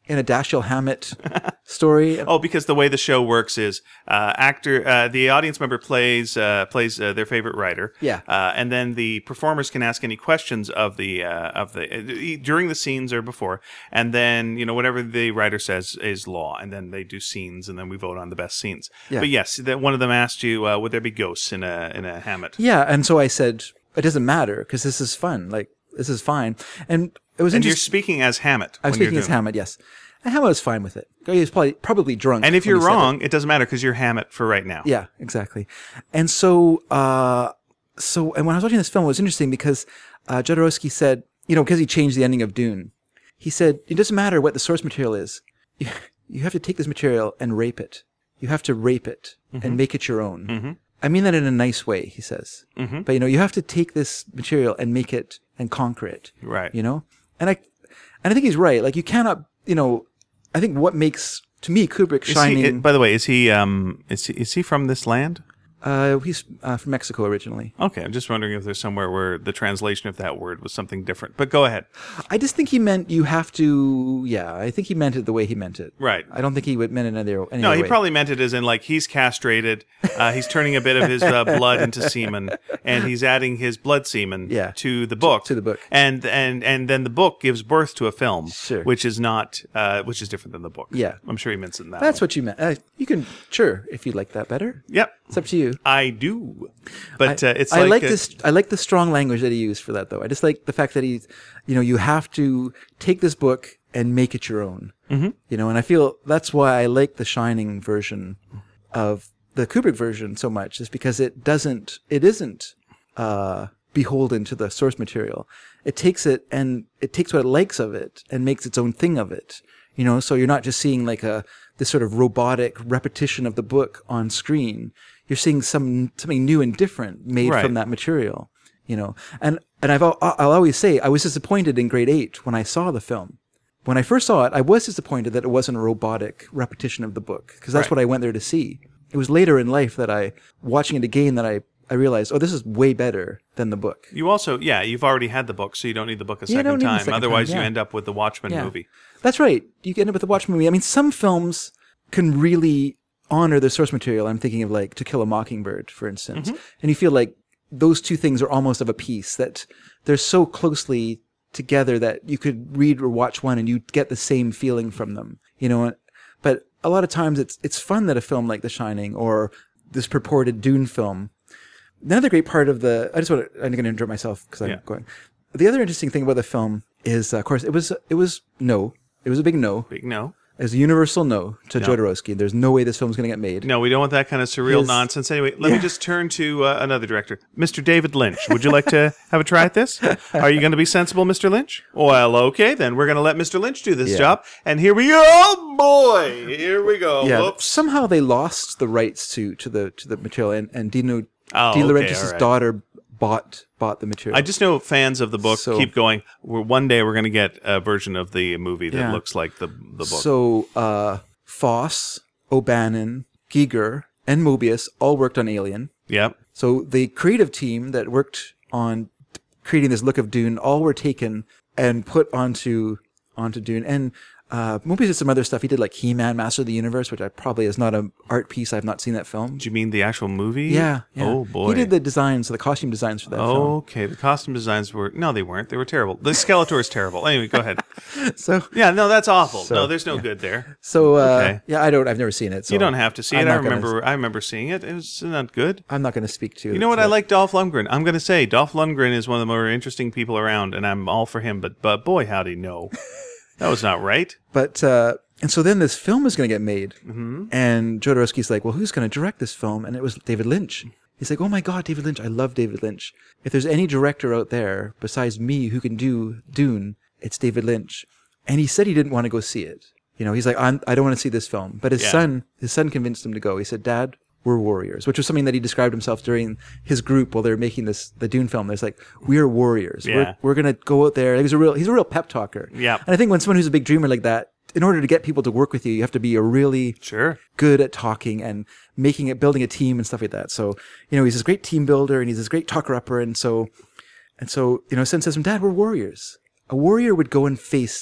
Speaker 1: in a Dashiell Hammett story.
Speaker 2: Oh, because the way the show works is uh, actor, uh, the audience member plays uh, plays uh, their favorite writer.
Speaker 1: Yeah.
Speaker 2: uh, and then the performers can ask any questions of the uh, of the uh, during the scenes or before, and then you know whatever the writer says is law, and then they do scenes, and then we vote on the best scenes.
Speaker 1: Yeah.
Speaker 2: But yes, that one of them asked you, uh, would there be ghosts in a in a Hammett?
Speaker 1: Yeah, and so I said, it doesn't matter because this is fun. Like, this is fine. And it was
Speaker 2: And you're
Speaker 1: interesting.
Speaker 2: speaking as Hammett.
Speaker 1: I was
Speaker 2: when you're
Speaker 1: speaking as
Speaker 2: doing it.
Speaker 1: Hammett, yes. And Hammett was fine with it. He was probably probably drunk.
Speaker 2: And if
Speaker 1: when
Speaker 2: you're
Speaker 1: he said it.
Speaker 2: wrong, it. doesn't matter because you're Hammett for right now.
Speaker 1: Yeah, exactly. And so, uh, so, and when I was watching this film, it was interesting because uh, Jodorowsky said, you know, because he changed the ending of Dune, he said, it doesn't matter what the source material is. You, you have to take this material and rape it. You have to rape it
Speaker 2: Mm-hmm.
Speaker 1: and make it your own. Mm-hmm. I mean that in a nice way, he says.
Speaker 2: Mm-hmm.
Speaker 1: But, you know, you have to take this material and make it and conquer it.
Speaker 2: Right.
Speaker 1: You know? And I, and I think he's right. Like, you cannot, you know, I think what makes, to me, Kubrick
Speaker 2: Is
Speaker 1: shining.
Speaker 2: he, by the way, is he um is he, is he from this land?
Speaker 1: Uh, he's uh, from Mexico originally.
Speaker 2: Okay, I'm just wondering if there's somewhere where the translation of that word was something different. But go ahead.
Speaker 1: I just think he meant you have to. Yeah, I think he meant it the way he meant it.
Speaker 2: Right.
Speaker 1: I don't think he would meant it any other, any
Speaker 2: No,
Speaker 1: other
Speaker 2: he
Speaker 1: way.
Speaker 2: probably meant it as in like he's castrated, uh, he's turning a bit of his uh, blood into semen, and he's adding his blood semen
Speaker 1: Yeah.
Speaker 2: to the book.
Speaker 1: To the book.
Speaker 2: and and and then the book gives birth to a film,
Speaker 1: Sure.
Speaker 2: which is not, uh, which is different than the book.
Speaker 1: Yeah.
Speaker 2: I'm sure he meant it in that.
Speaker 1: That's
Speaker 2: way.
Speaker 1: what you meant. Uh, you can sure if you like that better.
Speaker 2: Yep,
Speaker 1: It's up to you.
Speaker 2: I do. But uh, it's
Speaker 1: I
Speaker 2: like,
Speaker 1: like
Speaker 2: uh,
Speaker 1: this. I like the strong language that he used for that, though. I just like the fact that he's, you know, you have to take this book and make it your own. Mm-hmm. You know, and I feel that's why I like the Shining version of the Kubrick version so much, is because it doesn't, it isn't uh, beholden to the source material. It takes it and it takes what it likes of it and makes its own thing of it. You know, so you're not just seeing like a this sort of robotic repetition of the book on screen. You're seeing some something new and different made
Speaker 2: Right.
Speaker 1: from that material, you know. And and I've al- I'll always say I was disappointed in grade eight when I saw the film. When I first saw it, I was disappointed that it wasn't a robotic repetition of the book because that's
Speaker 2: Right.
Speaker 1: what I went there to see. It was later in life that I, watching it again, that I I realized, oh, this is way better than the book.
Speaker 2: you also, yeah, you've already had the book, so you don't need the book a
Speaker 1: You don't
Speaker 2: second
Speaker 1: need the
Speaker 2: time.
Speaker 1: second time,
Speaker 2: Otherwise, you
Speaker 1: yeah.
Speaker 2: end up with the Watchmen
Speaker 1: Yeah.
Speaker 2: movie.
Speaker 1: That's right. You end up with the Watchmen movie. I mean, some films can really honor the source material. I'm thinking of like To Kill a Mockingbird, for instance.
Speaker 2: Mm-hmm.
Speaker 1: And you feel like those two things are almost of a piece, that they're so closely together that you could read or watch one and you get the same feeling from them, you know. But a lot of times it's it's fun that a film like The Shining or this purported Dune film. Another great part of the, I just want to, I'm going to interrupt myself because I'm
Speaker 2: Yeah.
Speaker 1: going. The other interesting thing about the film is, uh, of course, it was it was no, it was a big no.
Speaker 2: Big no.
Speaker 1: It was a universal no to
Speaker 2: No.
Speaker 1: Jodorowsky. There's no way this film's going to get made.
Speaker 2: No, we don't want that kind of surreal
Speaker 1: His-
Speaker 2: nonsense. Anyway, let me
Speaker 1: Yeah.
Speaker 2: just turn to uh, another director, Mister David Lynch. Would you like to have a try at this? Are you going to be sensible, Mister Lynch? Well, okay, then we're going to let Mister Lynch do this
Speaker 1: Yeah.
Speaker 2: job. And here we go. Oh, boy. Here we go.
Speaker 1: Yeah,
Speaker 2: Whoops.
Speaker 1: somehow they lost the rights to to the to the material, and and Dino
Speaker 2: Oh,
Speaker 1: De
Speaker 2: okay,
Speaker 1: Laurentiis'
Speaker 2: all right.
Speaker 1: daughter bought bought the material.
Speaker 2: I just know fans of the book
Speaker 1: So-
Speaker 2: keep going. We're, one day we're going to get a version of the movie that
Speaker 1: Yeah.
Speaker 2: looks like the, the book.
Speaker 1: So uh, Foss, O'Bannon, Giger, and Mobius all worked on Alien.
Speaker 2: Yep.
Speaker 1: So the creative team that worked on creating this look of Dune all were taken and put onto onto Dune. And uh, Mobius did some other stuff. He did like He-Man, Master of the Universe, which I probably is not an art piece. I've not seen that film.
Speaker 2: Do you mean the actual movie?
Speaker 1: Yeah, yeah.
Speaker 2: Oh, boy.
Speaker 1: He did the designs, the costume designs for that film.
Speaker 2: Okay, the costume designs were... No, they weren't. They were terrible. The Skeletor is terrible. Anyway, go ahead.
Speaker 1: So,
Speaker 2: Yeah, no, that's awful.
Speaker 1: So,
Speaker 2: no, there's no good there.
Speaker 1: so uh,
Speaker 2: Okay.
Speaker 1: yeah, I don't. I've never seen it. So
Speaker 2: You don't have to see
Speaker 1: I'm
Speaker 2: it. I
Speaker 1: not gonna-
Speaker 2: remember I remember seeing it. It was not good.
Speaker 1: I'm not going to speak to.
Speaker 2: You know what? I like Dolph Lundgren. I'm going to say Dolph Lundgren is one of the more interesting people around, and I'm all for him, but, but boy, howdy, no. That was not right.
Speaker 1: But uh, and so then this film is going to get made,
Speaker 2: Mm-hmm.
Speaker 1: and Jodorowsky's like, "Well, who's going to direct this film?" And it was David Lynch. He's like, "Oh my God, David Lynch! I love David Lynch. If there's any director out there besides me who can do Dune, it's David Lynch." And he said he didn't want to go see it. You know, he's like, I'm, "I don't want to see this film." But his
Speaker 2: Yeah.
Speaker 1: son, his son convinced him to go. He said, "Dad, we're warriors," which was something that he described himself during his group while they were making this the Dune film. There's like, "We're warriors.
Speaker 2: Yeah.
Speaker 1: We're we're gonna go out there." He's a real he's a real pep talker.
Speaker 2: Yeah.
Speaker 1: And I think when someone who's a big dreamer like that, in order to get people to work with you, you have to be a really
Speaker 2: Sure.
Speaker 1: good at talking and making it, building a team and stuff like that. So, you know, he's this great team builder and he's this great talker upper. And so, and so, you know, son says, "Dad, we're warriors. A warrior would go and face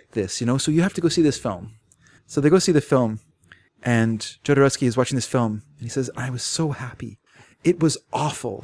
Speaker 1: this, you know, so you have to go see this film. So they go see the film, and Jodorowsky is watching this film, and he says, I was so happy. It was awful.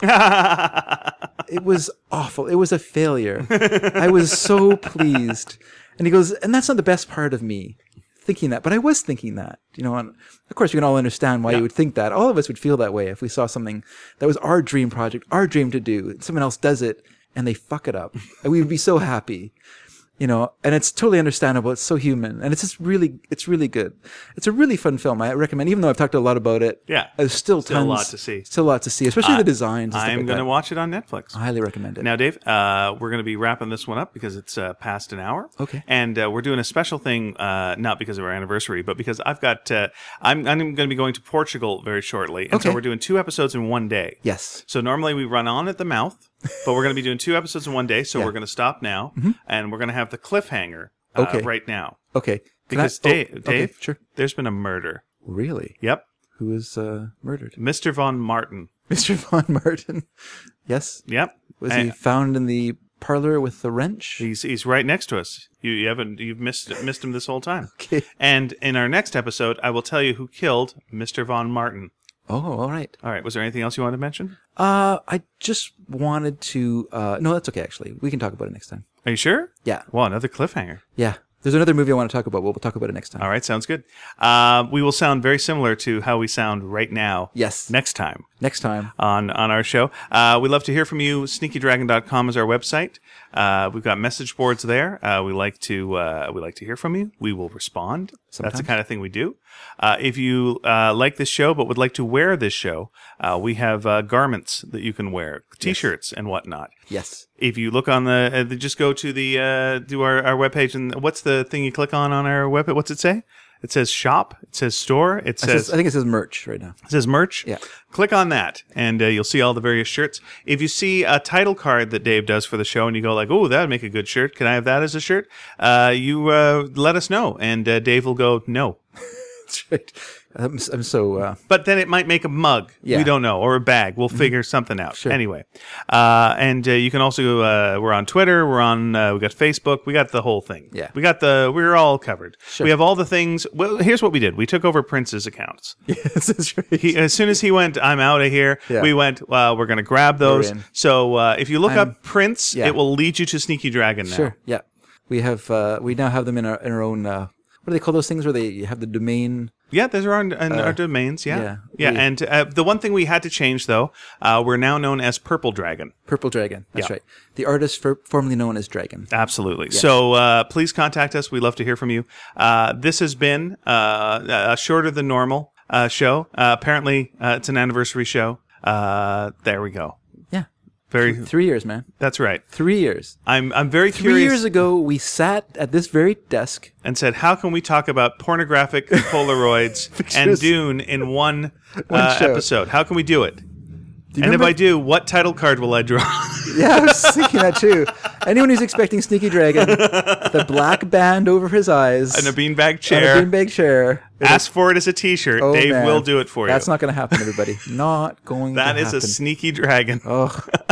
Speaker 1: It was awful. It was a failure. I was so pleased. And he goes, and that's not the best part of me, thinking that, but I was thinking that, you know, and of course we can all understand why
Speaker 2: Yeah.
Speaker 1: you would think that. All of us would feel that way if we saw something that was our dream project, our dream to do, and someone else does it and they fuck it up. And we would be so happy. You know, and it's totally understandable. It's so human, and it's just really, it's really good. It's a really fun film. I recommend, even though I've talked a lot about it.
Speaker 2: Yeah.
Speaker 1: there's still
Speaker 2: Still a
Speaker 1: tons,
Speaker 2: lot to see.
Speaker 1: Still a lot to see, especially the designs. And stuff
Speaker 2: I'm
Speaker 1: like
Speaker 2: going to
Speaker 1: that.
Speaker 2: watch it on Netflix.
Speaker 1: I highly recommend it.
Speaker 2: Now, Dave, uh, we're going to be wrapping this one up because it's uh, past an hour.
Speaker 1: Okay.
Speaker 2: And uh, we're doing a special thing, uh, not because of our anniversary, but because I've got, uh, I'm, I'm going to be going to Portugal very shortly. And so
Speaker 1: Okay.
Speaker 2: we're doing two episodes in one day.
Speaker 1: Yes.
Speaker 2: So normally we run on at the mouth, but we're going to be doing two episodes in one day. So
Speaker 1: Yeah.
Speaker 2: we're going to stop now, and we're going to have the cliffhanger uh,
Speaker 1: Okay.
Speaker 2: right now.
Speaker 1: Okay. Can
Speaker 2: Because
Speaker 1: I- oh,
Speaker 2: Dave,
Speaker 1: okay,
Speaker 2: Dave
Speaker 1: sure.
Speaker 2: there's been a murder.
Speaker 1: Really?
Speaker 2: Yep.
Speaker 1: Who was uh, murdered?
Speaker 2: Mister Von Martin.
Speaker 1: Mister Von Martin. Yes.
Speaker 2: Yep.
Speaker 1: Was
Speaker 2: And
Speaker 1: he found in the parlor with the wrench?
Speaker 2: He's he's right next to us. You, you haven't you've missed missed him this whole time.
Speaker 1: Okay.
Speaker 2: And in our next episode, I will tell you who killed Mister Von Martin.
Speaker 1: Oh, all right.
Speaker 2: All right. Was there anything else you wanted to mention?
Speaker 1: Uh, I just wanted to. Uh, no, that's okay. Actually, we can talk about it next time.
Speaker 2: Are you sure?
Speaker 1: Yeah.
Speaker 2: Well, another cliffhanger.
Speaker 1: Yeah. There's another movie I want to talk about. We'll, we'll talk about it next time.
Speaker 2: All right. Sounds good. Uh, we will sound very similar to how we sound right now.
Speaker 1: Yes.
Speaker 2: Next time.
Speaker 1: Next time.
Speaker 2: on on our show. Uh, we love to hear from you. sneaky dragon dot com is our website. Uh, we've got message boards there. Uh, we like to uh, we like to hear from you. We will respond. That's the
Speaker 1: Sometimes.
Speaker 2: kind of thing we do. Uh, if you uh, like this show but would like to wear this show, uh, we have uh, garments that you can wear, T-shirts and whatnot.
Speaker 1: Yes.
Speaker 2: If you look on the, uh, the just go to the uh, do our our webpage, and what's the thing you click on on our webpage? What's it say? It says shop. It says store. It
Speaker 1: It
Speaker 2: says
Speaker 1: says, I think it says merch right now.
Speaker 2: it says merch.
Speaker 1: Yeah.
Speaker 2: Click on that, and uh, you'll see all the various shirts. If you see a title card that Dave does for the show, and you go like, "Oh, that would make a good shirt. Can I have that as a shirt?" Uh, you uh, let us know, and uh, Dave will go, "No."
Speaker 1: That's right. I'm, I'm so. Uh,
Speaker 2: But then it might make a mug.
Speaker 1: Yeah.
Speaker 2: We don't know, or a bag. We'll figure something out.
Speaker 1: Sure.
Speaker 2: Anyway, uh, and uh, you can also uh, we're on Twitter. We're on. Uh, we got Facebook. We got the whole thing.
Speaker 1: Yeah.
Speaker 2: We got the. We're all covered.
Speaker 1: Sure.
Speaker 2: We have all the things. Well, here's what we did. We took over Prince's accounts.
Speaker 1: yes, that's right.
Speaker 2: He, as soon as he went, I'm out of here.
Speaker 1: Yeah.
Speaker 2: We went, well, we're going to grab those.
Speaker 1: in.
Speaker 2: So uh, if you look
Speaker 1: I'm-
Speaker 2: up Prince,
Speaker 1: yeah.
Speaker 2: it will lead you to Sneaky Dragon now.
Speaker 1: Sure. Yeah. We have. Uh, we now have them in our in our own. Uh, what do they call those things where they have the domain?
Speaker 2: Yeah, those are our, our domains. Yeah.
Speaker 1: yeah.
Speaker 2: Yeah.
Speaker 1: We-
Speaker 2: And uh, the one thing we had to change, though, uh, we're now known as Purple Dragon.
Speaker 1: Purple Dragon. That's
Speaker 2: Yeah.
Speaker 1: right. The artist for, formerly known as Dragon.
Speaker 2: Absolutely. So uh, please contact us. We'd love to hear from you. Uh, this has been uh, a shorter than normal uh, show. Uh, apparently, uh, it's an anniversary show. Uh, there we go.
Speaker 1: Yeah.
Speaker 2: Very.
Speaker 1: Three years, man.
Speaker 2: That's right.
Speaker 1: Three years.
Speaker 2: I'm I'm very
Speaker 1: Three
Speaker 2: curious.
Speaker 1: years ago, we sat at this very desk.
Speaker 2: and said, "How can we talk about pornographic Polaroids and
Speaker 1: Pictures.
Speaker 2: Dune in one,
Speaker 1: One
Speaker 2: uh,
Speaker 1: show.
Speaker 2: episode? How can we do it?
Speaker 1: Do you
Speaker 2: and
Speaker 1: remember-
Speaker 2: if I do, what title card will I draw?"
Speaker 1: Yeah, I was thinking that too. Anyone who's expecting Sneaky Dragon, the black band over his eyes,
Speaker 2: In a beanbag
Speaker 1: on
Speaker 2: chair.
Speaker 1: a beanbag chair.
Speaker 2: Ask for it as a T-shirt.
Speaker 1: Oh,
Speaker 2: Dave
Speaker 1: man.
Speaker 2: will do it for
Speaker 1: That's
Speaker 2: you.
Speaker 1: not going to happen, everybody. Not going
Speaker 2: That
Speaker 1: to
Speaker 2: is
Speaker 1: happen.
Speaker 2: a sneaky dragon.
Speaker 1: Oh,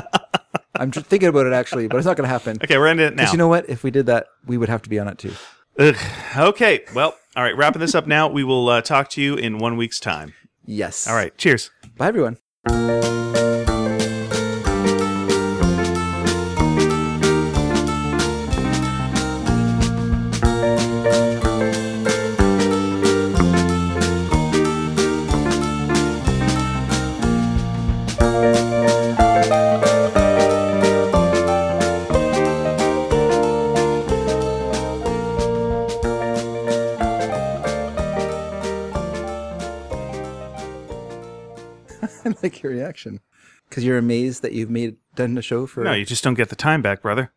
Speaker 1: I'm just thinking about it actually, but it's not going to happen.
Speaker 2: Okay, we're ending it now.
Speaker 1: Because you know what? If we did that, we would have to be on it too.
Speaker 2: Ugh. Okay, well, all right, wrapping this up now. We will uh, talk to you in one week's time.
Speaker 1: Yes.
Speaker 2: All right, cheers.
Speaker 1: Bye, everyone. I like your reaction because you're amazed that you've made done a show for.
Speaker 2: No, you just don't get the time back, brother.